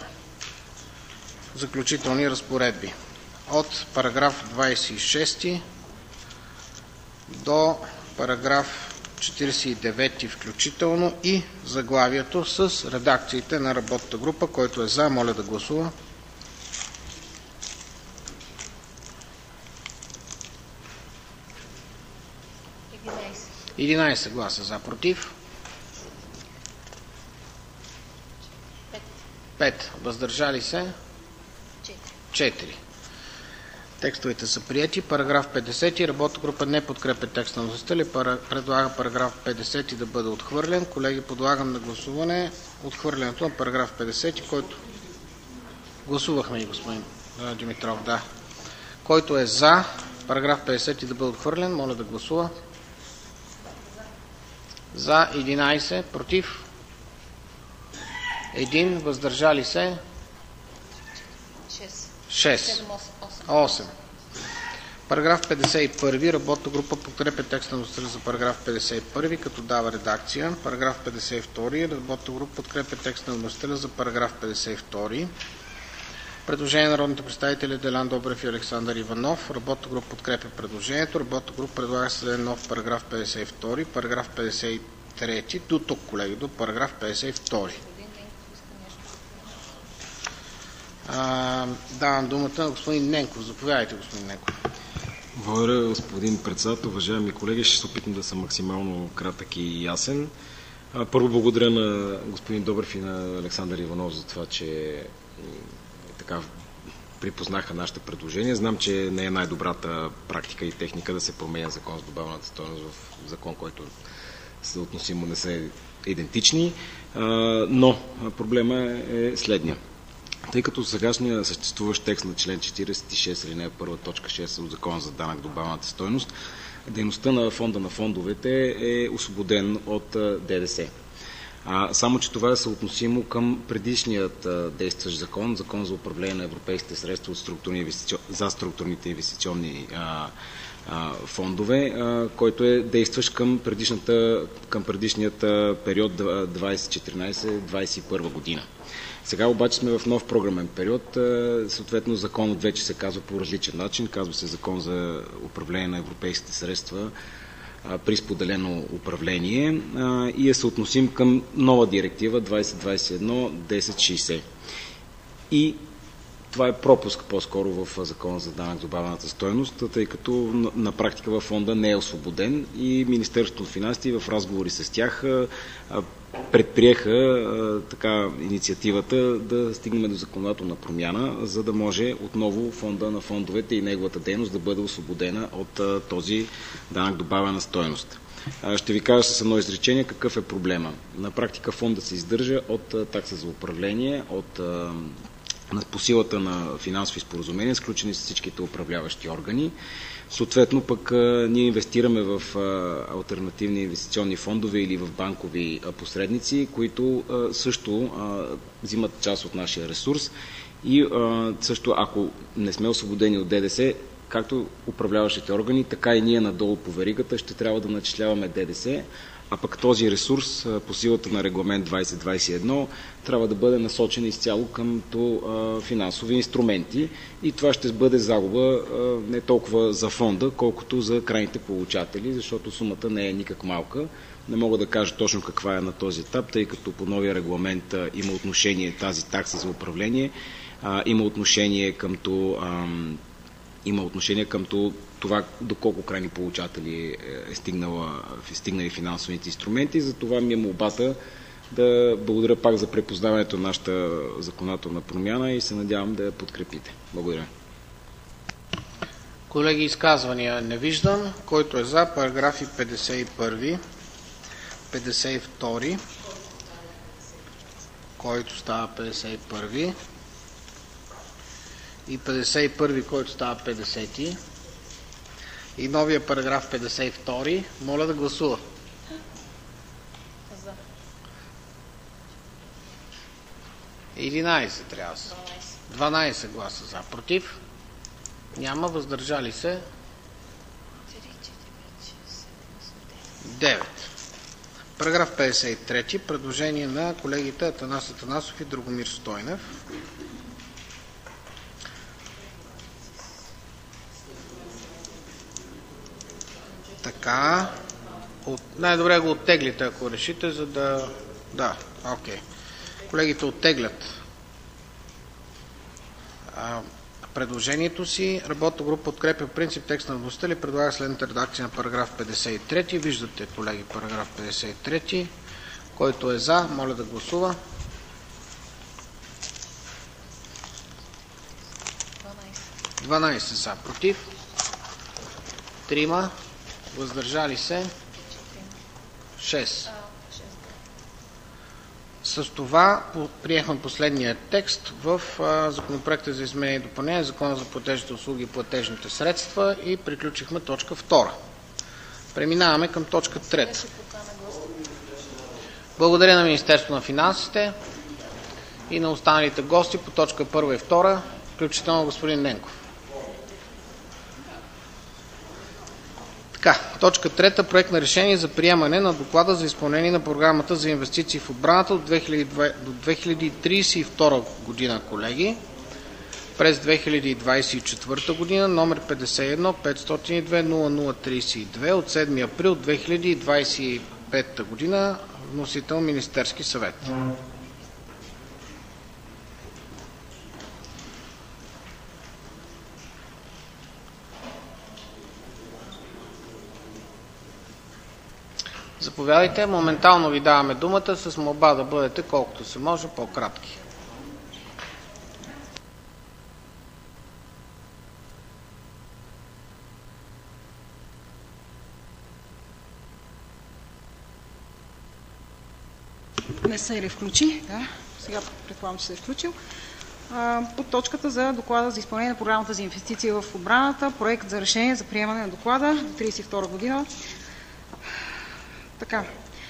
Заключителни разпоредби. От параграф двайсет и шести до параграф четирийсет и девети включително и заглавието с редакциите на работната група. Който е за, моля да гласува. единайсет гласа за, против. пет. Въздържали се? четири. Текстовете са прияти. Параграф петдесет. Работна група не подкрепя текста на вносителя. Предлага параграф петдесет да бъде отхвърлен. Колеги, подлагам на гласуване отхвърлянето на параграф петдесет, който гласувахме и господин Димитров. Да. Който е за параграф петдесет да бъде отхвърлен, моля да гласува. За единайсет, против един, въздържали се шест. осем. Параграф петдесет и първи. Работна група подкрепя текста на вносителя за параграф петдесет и първи, като дава редакция. Параграф петдесет и втори. Работна група подкрепя текста на вносителя за параграф петдесет и втори. Предложение на народните представители Делян Добрев и Александър Иванов. Работна група подкрепя предложението. Работна група предлага създаде нов параграф петдесет и втори. Параграф петдесет и трети. До тук, колеги, до параграф петдесет и втори. А, давам думата на господин Ненков. Заповядайте, господин Ненков. Благодаря, господин председател. Уважаеми колеги, ще се опитам да съм максимално кратък и ясен. Първо благодаря на господин Добрев и на Александър Иванов за това, че така припознаха нашите предложения. Знам, че не е най-добрата практика и техника да се променя закон с добавената стойност в закон, който съотносимо не са идентични, но проблема е следния. Тъй като сегашния съществуващ текст на член четиридесет и шест, алинея първа, точка шест от Закона за данък добавената стойност, дейността на фонда на фондовете е освободен от ДДС. А, само, че това е съотносимо към предишният а, действащ закон, закон за управление на европейските средства от структурни инвестици... за структурните инвестиционни а, а, фондове, а, който е действащ към, към предишният период двайсет и четиринайсет двайсет и първа година. Сега обаче сме в нов програмен период, съответно законът вече се казва по различен начин, казва се Закон за управление на европейските средства при споделено управление и е съотносим към нова директива двайсет двайсет и едно десет шейсет. И това е пропуск по-скоро в Закона за данък добавената стойност, тъй като на практика във фонда не е освободен и Министерството на финансите в разговори с тях предприеха така инициативата да стигнем до законодателна промяна, за да може отново фонда на фондовете и неговата дейност да бъде освободена от този данък добавена стойност. Ще ви кажа с едно изречение какъв е проблема. На практика фонда се издържа от такса за управление, от по силата на финансови споразумения, сключени с всичките управляващи органи. Съответно пък ние инвестираме в алтернативни инвестиционни фондове или в банкови посредници, които също взимат част от нашия ресурс и също ако не сме освободени от ДДС, както управляващите органи, така и ние надолу по веригата ще трябва да начисляваме ДДС, а пък този ресурс по силата на регламент двайсет двайсет и едно трябва да бъде насочен изцяло към финансови инструменти и това ще бъде загуба не толкова за фонда, колкото за крайните получатели, защото сумата не е никак малка. Не мога да кажа точно каква е на този етап, тъй като по новия регламент има отношение тази такса за управление, има отношение към има отношение към това доколко крайни получатели е стигнала, е стигнали финансовите инструменти. За това ми е молбата да благодаря пак за препознаването на нашата законодателна промяна и се надявам да я подкрепите. Благодаря. Колеги, изказвания не виждам. Който е за параграфи петдесет и първи, петдесет и втори, който става петдесет и първи, и петдесет и първи, който става петдесети, и новия параграф петдесет и втори, моля да гласува. За. единайсет трябва да са. дванайсет гласа за. Против? Няма. Въздържали се? девет. Параграф петдесет и трети. Предложение на колегите Атанас Атанасов и Драгомир Стойнев. Така. От... Най-добре го оттеглите, ако решите, за да... Да, окей. Колегите оттеглят а, предложението си. Работна група подкрепя принцип текст на вносителя и предлага следната редакция на параграф петдесет и трети. Виждате, колеги, параграф петдесет и трети. Който е за, моля да гласува. дванадесет за, против трима, въздържали се шест. С това приехме последния текст в Законопроекта за изменение и допълнение на Закона за платежните услуги и платежните средства и приключихме точка втора. Преминаваме към точка трета. Благодаря на Министерството на финансите и на останалите гости по точка първа и втора, включително господин Ненков. Така, точка трета. Проект на решение за приемане на доклада за изпълнение на програмата за инвестиции в отбраната до две хиляди тридесет и втора година, колеги. През две хиляди двадесет и четвърта година, номер петдесет и едно петстотин и две нула нула тридесет и две от седми април две хиляди двадесет и пета година, вносител Министерски съвет. Заповядайте, моментално ви даваме думата с молба да бъдете колкото се може по-кратки. Не се ли включи? Да. Сега предполагам, че се е включил. Под точката за доклада за изпълнение на програмата за инвестиции в отбраната, проект за решение за приемане на доклада до тридесет и втора година. Така.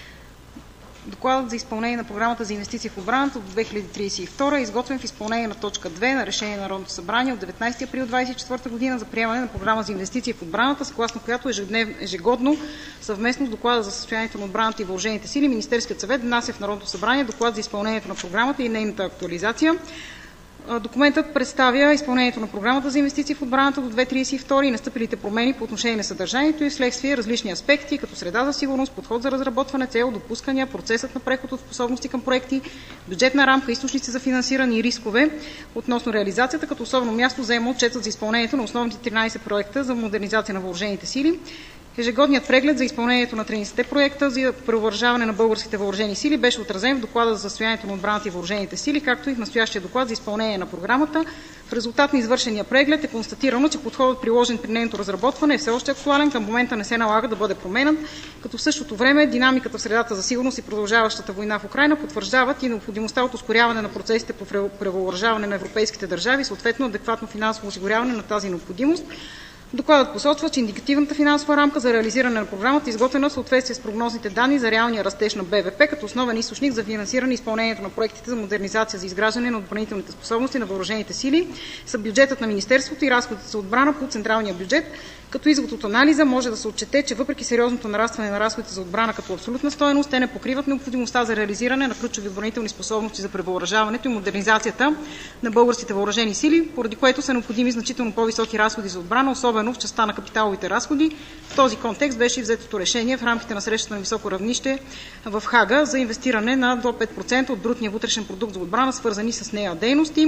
Докладът за изпълнение на програмата за инвестиции в отбраната до две хиляди тридесет и втора е изготвен в изпълнение на точка две на решение на Народното събрание от деветнадесети април две хиляди двадесет и четвърта година за приемане на програма за инвестиции в отбраната, съгласно която ежегодно съвместно с доклада за състоянието на отбраната и въоръжените сили Министерският съвет внася в Народното събрание доклад за изпълнението на програмата и нейната актуализация. Документът представя изпълнението на програмата за инвестиции в отбраната до две хиляди тридесет и втора и настъпилите промени по отношение на съдържанието и вследствие различни аспекти, като среда за сигурност, подход за разработване, цел, допускания, процесът на преход от способности към проекти, бюджетна рамка, източници за финансиране и рискове относно реализацията, като особено място заема отчетът за изпълнението на основните тринадесет проекта за модернизация на въоръжените сили. Ежегодният преглед за изпълнението на тринадесетте проекта за превъоръжаване на българските въоръжени сили беше отразен в доклада за състоянието на отбраната и въоръжените сили, както и в настоящия доклад за изпълнение на програмата. В резултат на извършения преглед е констатирано, че подходът, приложен при нейното разработване, е все още актуален, към момента не се налага да бъде променен, като в същото време динамиката в средата за сигурност и продължаващата война в Украйна потвърждават и необходимостта от ускоряване на процесите по превъоръжаване на европейските държави, съответно адекватно финансово осигуряване на тази необходимост. Докладът посочва, че индикативната финансова рамка за реализиране на програмата е изготвена в съответствие с прогнозните данни за реалния растеж на Б В П като основен източник за финансиране и изпълнението на проектите за модернизация за изграждане на отбранителните способности на въоръжените сили са бюджетът на Министерството и разходите за отбрана по централния бюджет. Като извод от анализа може да се отчете, че въпреки сериозното нарастване на разходите за отбрана като абсолютна стойност, те не покриват необходимостта за реализиране на ключови отбранителни способности за превъоръжаването и модернизацията на българските въоръжени сили, поради което са необходими значително по-високи разходи за отбрана, особено в частта на капиталовите разходи. В този контекст беше взетото решение в рамките на срещата на високо равнище в Хага за инвестиране на до пет процента от брутния вътрешен продукт за отбрана, свързани с нея дейности.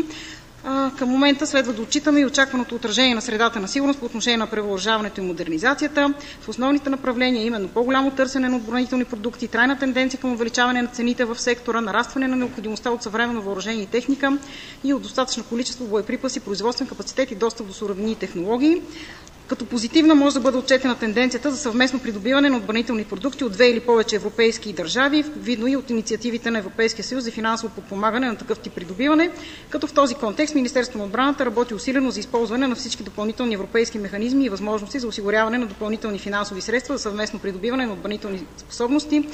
Към момента следва да отчитаме и очакваното отражение на средата на сигурност по отношение на превъоръжаването и модернизацията. В основните направления именно по-голямо търсене на отбранителни продукти, трайна тенденция към увеличаване на цените в сектора, нарастване на необходимостта от съвременно въоръжение и техника и от достатъчно количество боеприпаси, производствен капацитет и достъп до суровини и технологии. Като позитивна може да бъде отчетена тенденцията за съвместно придобиване на отбранителни продукти от две или повече европейски държави, видно и от инициативите на Европейския съюз за финансово подпомагане на такъв тип придобиване, като в този контекст Министерството на отбраната работи усилено за използване на всички допълнителни европейски механизми и възможности за осигуряване на допълнителни финансови средства за съвместно придобиване на отбранителни способности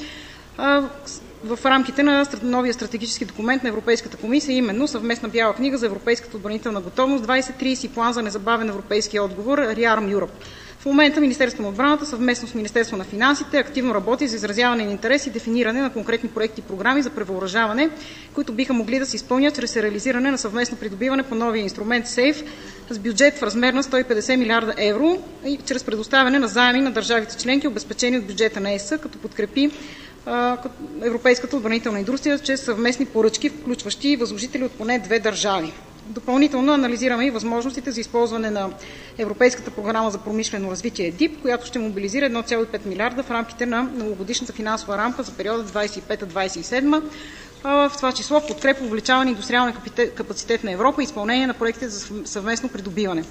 в рамките на новия стратегически документ на Европейската комисия, именно съвместна бяла книга за европейската отбранителна готовност двадесет тридесет и план за незабавен европейски отговор ReArm Europe. В момента Министерството на отбраната съвместно с Министерството на финансите активно работи за изразяване на интерес и дефиниране на конкретни проекти и програми за превъоръжаване, които биха могли да се изпълнят чрез реализиране на съвместно придобиване по новия инструмент СЕЙФ с бюджет в размер на сто и петдесет милиарда евро и чрез предоставяне на заеми на държавите членки, обезпечени от бюджета на Е С, като подкрепи европейската отбранителна индустрия чрез съвместни поръчки, включващи възложители от поне две държави. Допълнително анализираме и възможностите за използване на Европейската програма за промишлено развитие ЕДИП, която ще мобилизира едно цяло и пет милиарда в рамките на многогодишната финансова рамка за периода двадесет и пета - двадесет и седма, в това число в подкрепа увеличаване на индустриалния капацитет на Европа и изпълнение на проектите за съвместно придобиване.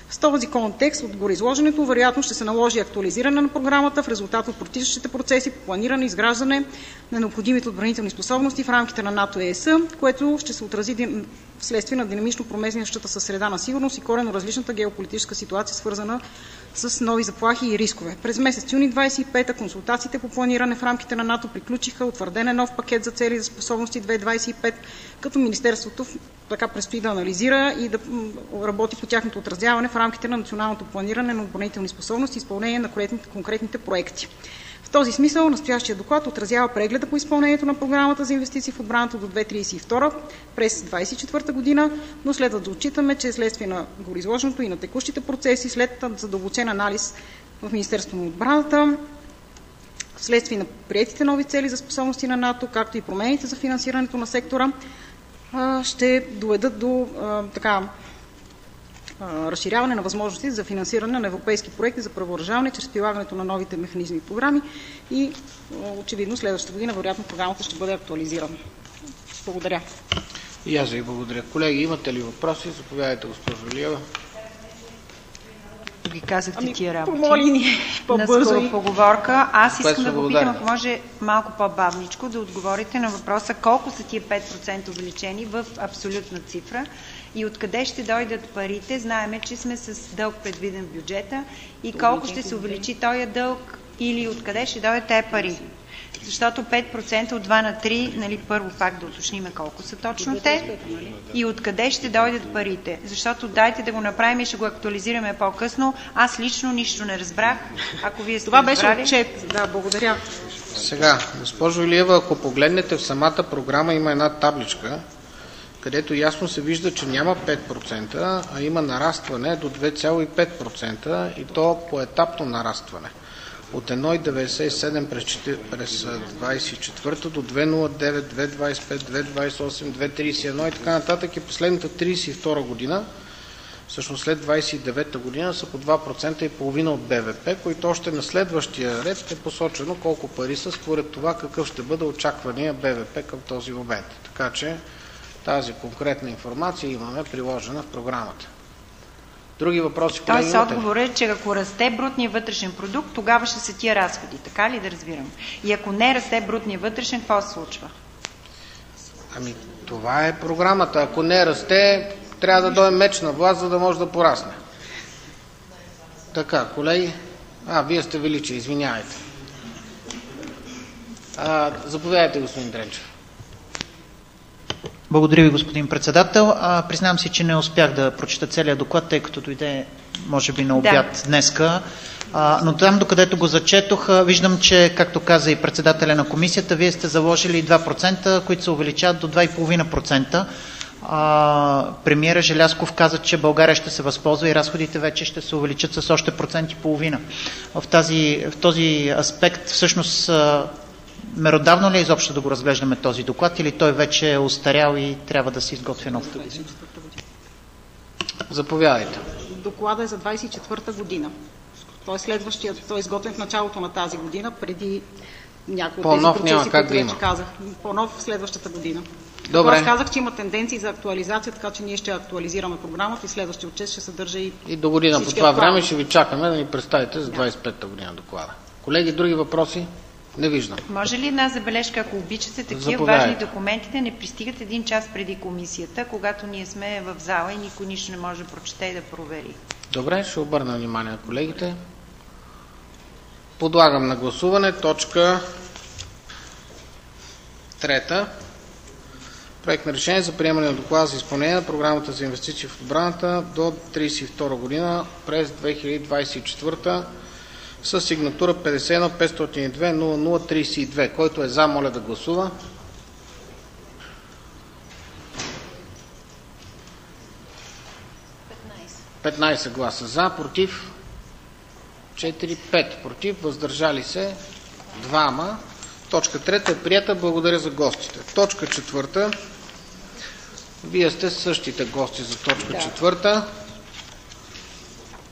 С този контекст от гореизложенето вероятно ще се наложи актуализиране на програмата в резултат от протичащите процеси по планиране и изграждане на необходимите отбранителни способности в рамките на НАТО и ЕС, което ще се отрази вследствие на динамично променящата се среда на сигурност и коренно различната геополитическа ситуация, свързана с нови заплахи и рискове. През месец юни двадесет и пета консултациите по планиране в рамките на НАТО приключиха, утвърден е нов пакет за цели за способности две хиляди двадесет и пета, като Министерството така предстои да анализира и да работи по тяхното отразяване в рамките на националното планиране на отбранителни способности и изпълнение на конкретните проекти. В този смисъл настоящия доклад отразява прегледа по изпълнението на програмата за инвестиции в отбраната до две хиляди тридесет и втора през двадесет и четвърта година, но следва да отчитаме, че следствие на гореизложеното и на текущите процеси, след задълбочен анализ в Министерството на отбраната, вследствие на приетите нови цели за способности на НАТО, както и промените за финансирането на сектора, ще доведат до така разширяване на възможности за финансиране на европейски проекти за превъоръжаване чрез прилагането на новите механизми и програми и очевидно следващата година вероятно програмата ще бъде актуализирана. Благодаря. И аз ви благодаря. Колеги, имате ли въпроси? Заповядайте, госпожо Илиева. Ги казахте ами, тия работи. Помоли ни по-бързо и поговорка. Аз искам да попитам, ако благодаря. може малко по-бавничко да отговорите на въпроса колко са тия пет процента увеличени в абсолютна цифра и откъде ще дойдат парите. Знаеме, че сме с дълг предвиден в бюджета и колко ще се увеличи този дълг или откъде ще дойдат тези пари. Защото пет процента от два на три, нали, първо пак да уточним колко са точно те и откъде ще дойдат парите. Защото дайте да го направим и ще го актуализираме по-късно. Аз лично нищо не разбрах. Ако вие сте Това беше разбрали... отчет. Да, благодаря. Сега, госпожо Илиева, ако погледнете в самата програма, има една табличка, където ясно се вижда, че няма пет процента, а има нарастване до две цяло и пет процента и то поетапно нарастване. От едно цяло деветдесет и седем през двадесет и четвърта до две цяло нула девет, две цяло двадесет и пет, две цяло двадесет и осем, две цяло тридесет и едно и така нататък и последната тридесет и втора година, всъщност след двадесет и девета година са по два процента и половина от БВП, които още на следващия ред е посочено колко пари са според това какъв ще бъде очаквания БВП към този момент. Така че тази конкретна информация имаме приложена в програмата. Други въпроси, колеги? Тоест отговор е, че ако расте брутния вътрешен продукт, тогава ще са тия разходи. Така ли да разбирам? И ако не расте брутния вътрешен, какво се случва? Ами, това е програмата. Ако не расте, трябва да дойде меч на власт, за да може да порасне. Така, колеги. А, вие сте величи, извинявайте. А, заповядайте, господин Дренчев. Благодаря ви, господин председател. А, признавам си, че не успях да прочета целият доклад, тъй като дойде, може би, на обяд да. днеска. А, но там, докъдето го зачетох, виждам, че, както каза и председателя на комисията, вие сте заложили два процента, които се увеличават до два цяло и пет процента. А, премиера Желязков каза, че България ще се възползва и разходите вече ще се увеличат с още процент и половина. В, тази, в този аспект, всъщност, меродавно ли е изобщо да го разглеждаме този доклад или той вече е устарял и трябва да се изготви нов? Заповядайте. Доклада е за двадесет и четвърта година. Той е следващия, той е изготвен в началото на тази година, преди някои от тези процеси, които вече казах. По-нов в следващата година. Добре. Аз казах, че има тенденции за актуализация, така че ние ще актуализираме програмата и следващия отчет ще съдържа и И до година по това време ще ви чакаме да ни представите за двадесет и пета година доклада. Колеги, други въпроси? Не виждам. Може ли една забележка, ако обичате такива Заповядайте. важни документи да не пристигат един час преди комисията, когато ние сме в зала и никой нищо не може да прочете и да провери? Добре, ще обърна внимание на колегите. Подлагам на гласуване точка трета. Проект на решение за приемане на доклада за изпълнение на програмата за инвестиции в отбраната до тридесет и втора година през две хиляди двадесет и четвърта с сигнатура петдесет и едно петстотин и две нула нула тридесет и две. Който е за, моля да гласува. петнадесет гласа за, против четири, пет против, въздържали се двама. Точка трета е прията. Благодаря за гостите. Точка четвърта. Вие сте същите гости за точка да. четвърта.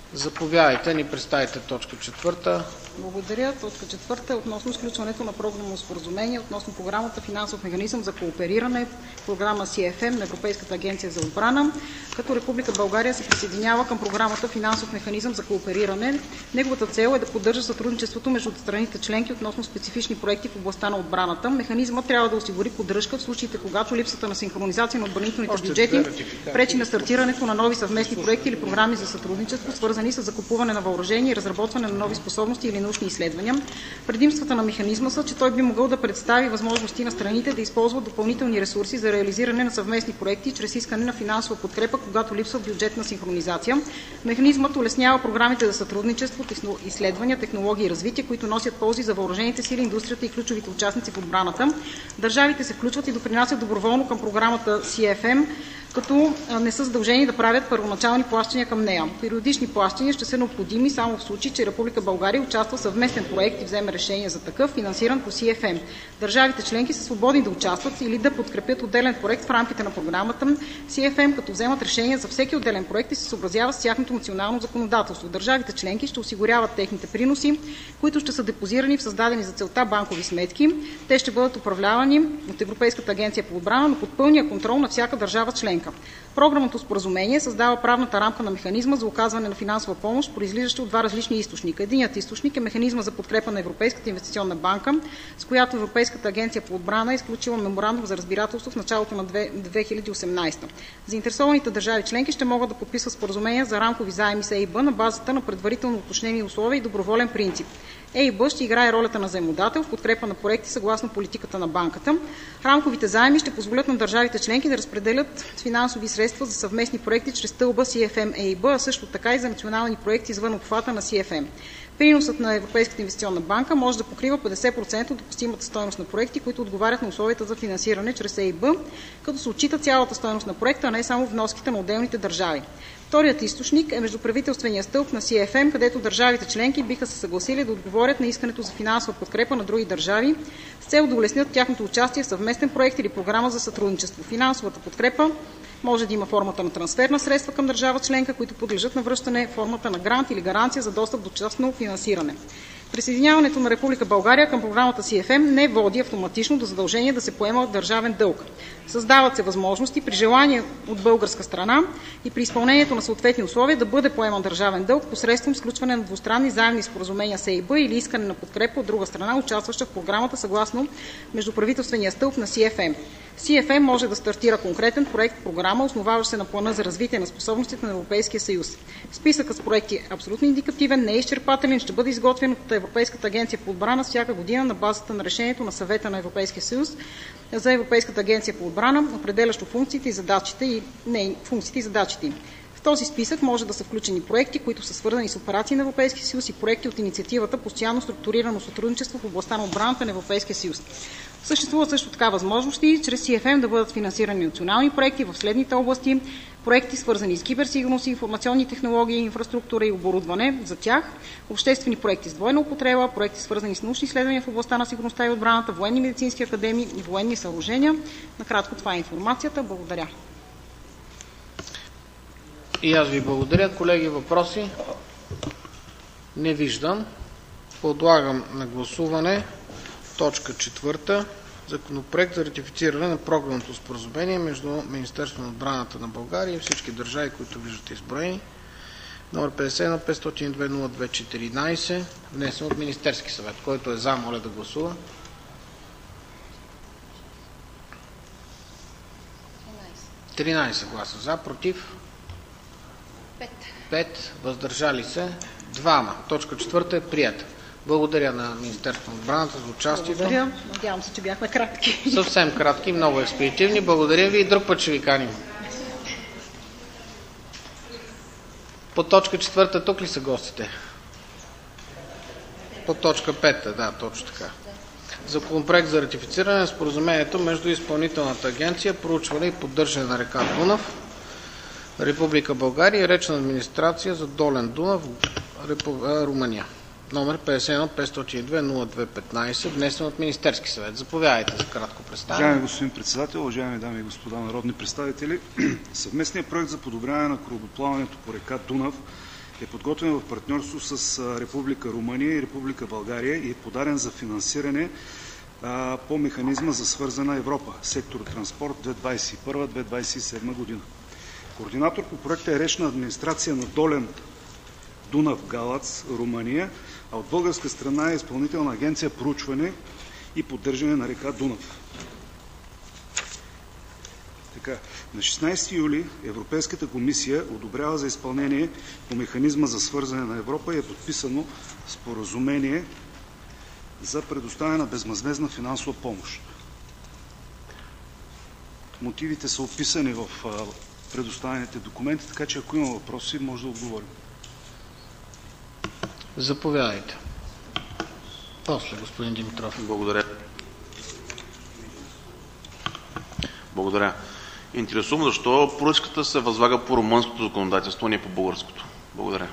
Заповядайте, ни представите точка четвърта. Благодаря. Точка четвърта е относно сключването на програмно споразумение относно програмата Финансов механизъм за коопериране, програма Си Еф Ем на Европейската агенция за отбрана, като Република България се присъединява към програмата Финансов механизъм за коопериране. Неговата цел е да поддържа сътрудничеството между страните членки относно специфични проекти в областта на отбраната. Механизмът трябва да осигури поддръжка в случаите, когато липсата на синхронизация на отбранителните бюджети пречи на стартирането на нови съвместни проекти или програми за сътрудничество, свързани с закупуване на въоръжение и разработване на нови способности или научни изследвания. Предимствата на механизма са, че той би могъл да представи възможности на страните да използват допълнителни ресурси за реализиране на съвместни проекти чрез искане на финансова подкрепа, когато липсва бюджетна синхронизация. Механизмът улеснява програмите за сътрудничество, изследвания, технологии и развитие, които носят ползи за въоръжените сили, индустрията и ключовите участници в отбраната. Държавите се включват и допринасят доброволно към програмата Си Еф Ем, като не са задължени да правят първоначални плащания към нея. Периодични плащания ще са необходими само в случай, че Република България участва в съвместен проект и вземе решение за такъв, финансиран по Си Еф Ем. Държавите членки са свободни да участват или да подкрепят отделен проект в рамките на програмата Си Еф Ем, като вземат решение за всеки отделен проект и се съобразяват с тяхното национално законодателство. Държавите членки ще осигуряват техните приноси, които ще са депозирани в създадени за целта банкови сметки. Те ще бъдат управлявани от Европейската агенция по отбрана, но под пълния контрол на всяка държава членка. Програмното споразумение създава правната рамка на механизма за оказване на финансова помощ, произлизаща от два различни източника. Единият източник е механизма за подкрепа на Европейската инвестиционна банка, с която Европейската агенция по отбрана е изключила меморандум за разбирателство в началото на две хиляди и осемнадесета. Заинтересованите държави членки ще могат да подписват споразумения за рамкови заеми с Е И Б на базата на предварително уточнени условия и доброволен принцип. Е И Б ще играе ролята на заемодател в подкрепа на проекти съгласно политиката на банката. Рамковите заеми ще позволят на държавите членки да разпределят финансови средства за съвместни проекти чрез стълба Си Еф Ем Е И Б, а също така и за национални проекти извън обхвата на Си Еф Ем. Приносът на Европейската инвестиционна банка може да покрива петдесет процента от допустимата стойност на проекти, които отговарят на условията за финансиране чрез Е И Б, като се отчита цялата стойност на проекта, а не само вноските на отделните държави. Вторият източник е междуправителствения стълб на Си Еф Ем, където държавите членки биха се съгласили да отговорят на искането за финансова подкрепа на други държави с цел да улеснят тяхното участие в съвместен проект или програма за сътрудничество. Финансовата подкрепа може да има формата на трансфер на средства към държава членка, които подлежат на връщане, формата на грант или гаранция за достъп до частно финансиране. Присъединяването на Република България към програмата Си Еф Ем не води автоматично до задължение да се поема държавен дълг. Създават се възможности при желание от българска страна и при изпълнението на съответни условия да бъде поеман държавен дълг посредством сключване на двустранни заемни споразумения с Е И Б или искане на подкрепа от друга страна, участваща в програмата съгласно междуправителствения стълб на Си Еф Ем. Си Еф Ем може да стартира конкретен проект, програма, основаващ се на плана за развитие на способностите на Европейския съюз. Списъкът с проекти е абсолютно индикативен, не е изчерпателен, ще бъде изготвен от Европейската агенция по отбрана всяка година на базата на решението на Съвета на Европейския съюз за Европейската агенция по отбрана, определящо функциите и задачите и не, функциите и задачите им. В този списък може да са включени проекти, които са свързани с операции на Европейския съюз и проекти от инициативата Постоянно структурирано сътрудничество в областта на отбраната на Европейския съюз. Съществуват също така възможности чрез Си Еф Ем да бъдат финансирани национални проекти в следните области: проекти свързани с киберсигурност, информационни технологии, инфраструктура и оборудване за тях, обществени проекти с двойна употреба, проекти свързани с научни изследвания в областта на сигурността и отбраната, военни медицински академии и военни съоръжения. Накратко това е информацията. Благодаря. И аз ви благодаря. Колеги, въпроси? Не виждам. Подлагам на гласуване точка четвърта. Законопроект за ратифициране на програмното споразумение между Министерството на отбраната на България и всички държави, които виждате изброени. Номер петдесет и едно петстотин и две нула две четиринадесет, внесен от Министерски съвет. Който е за, моля да гласува. тринадесет гласа за, против пет, въздържали се двама. Точка четвърта е прията. Благодаря на Министерството на отбраната за участието. Благодаря. Надявам се, че бяхме кратки. Съвсем кратки, много експедитивни. Благодаря ви и друг път ще ви каним. По точка четвърта тук ли са гостите? По точка пета, да, точно така. Законопроект за ратифициране на споразумението между Изпълнителната агенция, проучване и поддържане на река Дунав, Република България и речна администрация за Долен Дунав, Румъния. Номер петдесет и едно петстотин и две нула две петнадесет, внесен от Министерски съвет. Заповядайте за кратко представяне. Уважаеми господин председател, уважаеми дами и господа народни представители, съвместният проект за подобряване на корабоплаването по река Дунав е подготвен в партньорство с Република Румъния и Република България и е подаден за финансиране а, по механизма за свързана Европа, сектор транспорт две хиляди двадесет и първа - две хиляди двадесет и седма година. Координатор по проекта е речна администрация на Долен Дунав Галац, Румъния, а от българска страна е Изпълнителна агенция проучване и поддържане на река Дунав. Така, на шестнадесети юли Европейската комисия одобрява за изпълнение по механизма за свързане на Европа и е подписано споразумение за предоставяне на безвъзмездна финансова помощ. Мотивите са описани в предоставените документи, така че ако има въпроси, може да отговорим. Заповядайте. После, господин Димитров. Благодаря. Благодаря. Интересувам защо поръчката се възлага по румънското законодателство, а не по българското. Благодаря.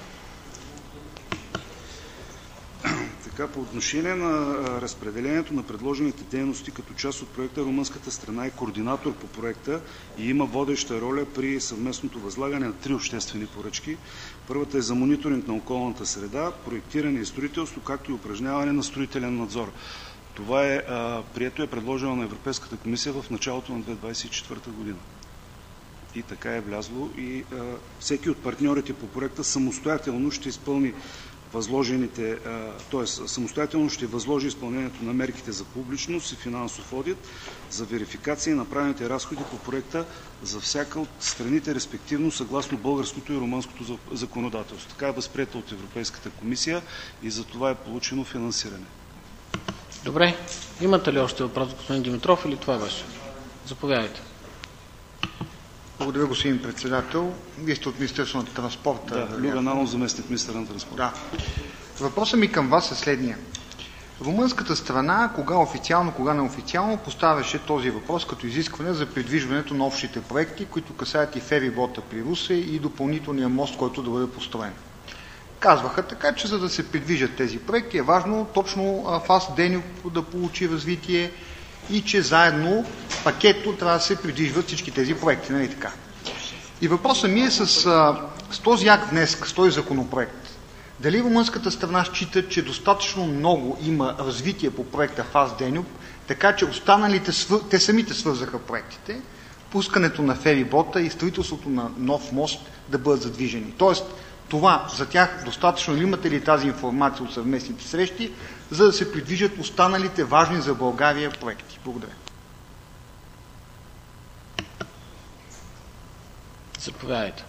Така, по отношение на разпределението на предложените дейности като част от проекта, румънската страна е координатор по проекта и има водеща роля при съвместното възлагане на три обществени поръчки. Първата е за мониторинг на околната среда, проектиране и строителство, както и упражняване на строителен надзор. Това е а, прието е предложено на Европейската комисия в началото на две хиляди двадесет и четвърта година. И така е влязло и а, всеки от партньорите по проекта самостоятелно ще изпълни възложените, т.е. самостоятелно ще възложи изпълнението на мерките за публичност и финансов одит, за верификация и направените разходи по проекта за всяка от страните, респективно съгласно българското и румънското законодателство. Така е възприета от Европейската комисия и за това е получено финансиране. Добре. Имате ли още въпрос, господин Димитров, или това беше? Заповядайте. Благодаря, господин председател. Вие сте от Министерството на транспорта. Да, Любен Анов, заместник министър на транспорта. Да. Въпросът ми към вас е следния. Румънската страна, кога официално, кога неофициално, поставяше този въпрос като изискване за придвижването на общите проекти, които касаят и ферибота при Русе и допълнителния мост, който да бъде построен. Казваха така, че за да се придвижат тези проекти е важно точно ФАС Денюк да получи развитие и че заедно пакетно трябва да се придвижват всички тези проекти. Нали така? И въпросът ми е с, с този акт днес, с този законопроект. Дали румънската страна счита, че достатъчно много има развитие по проекта ФАС Денюк, така че останалите, те самите свързаха проектите, пускането на ферибота и строителството на нов мост да бъдат задвижени. Тоест, това за тях достатъчно ли, имате ли тази информация от съвместните срещи, за да се придвижат останалите важни за България проекти? Благодаря. Заповядайте.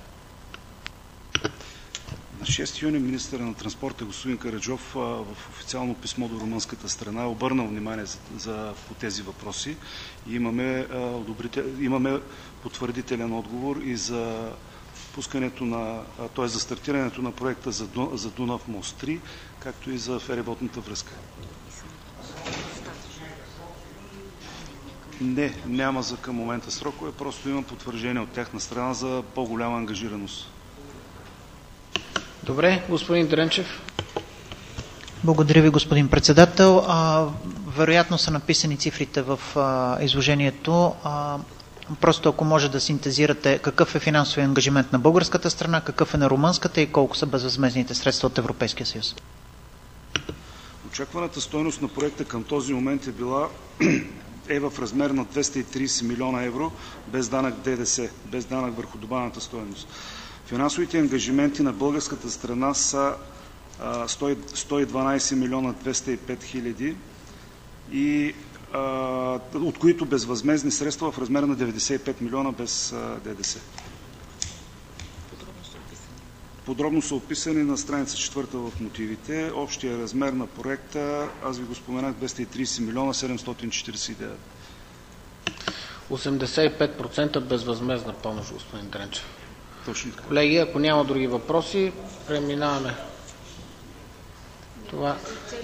На шести юни министър на транспорта господин Караджов в официално писмо до румънската страна е обърнал внимание за, за, по тези въпроси и имаме, имаме потвърдителен отговор и за пускането на, т.е. за стартирането на проекта за, за Дунав мост три, както и за фериботната връзка. Не, няма за към момента срокове, просто има потвърждение от тяхна страна за по-голяма ангажираност. Добре, господин Дренчев. Благодаря ви, господин председател. А, вероятно са написани цифрите в а, изложението. А, просто ако може да синтезирате какъв е финансовия ангажимент на българската страна, какъв е на румънската и колко са безвъзмездните средства от Европейския съюз. Очакваната стойност на проекта към този момент е била е в размер на двеста и тридесет милиона евро без данък ДДС, без данък върху добавената стойност. Финансовите ангажименти на българската страна са а, сто и дванадесет милиона двеста и пет хиляди, и, а, от които безвъзмездни средства в размер на деветдесет и пет милиона без а, ДДС. Подробно са описани на страница четвърта в мотивите. Общия размер на проекта, аз ви го споменах, двеста и тридесет милиона седемстотин четиридесет и девет. осемдесет и пет процента безвъзмездна помощ, господин Дренчев. Точно така. Колеги, ако няма други въпроси, преминаваме. Това...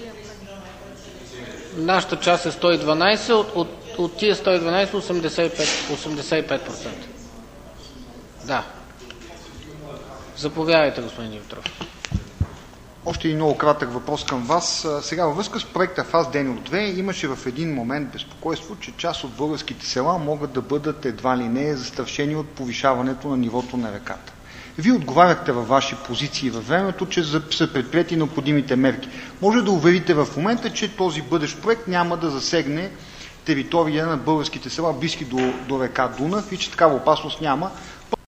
Нашата част е сто и дванадесет, от, от, от тия сто и дванадесет осемдесет и пет процента. Да. Заповядайте, господин Димитров. Още един много кратък въпрос към вас. Сега във връзка с проекта ФАС Денюк две имаше в един момент безпокойство, че част от българските села могат да бъдат едва ли не застрашени от повишаването на нивото на реката. Вие отговаряхте във ваши позиции във времето, че са предприяти необходимите мерки. Може да уверите в момента, че този бъдещ проект няма да засегне територия на българските села, близки до, до река Дунав и че такава опасност няма.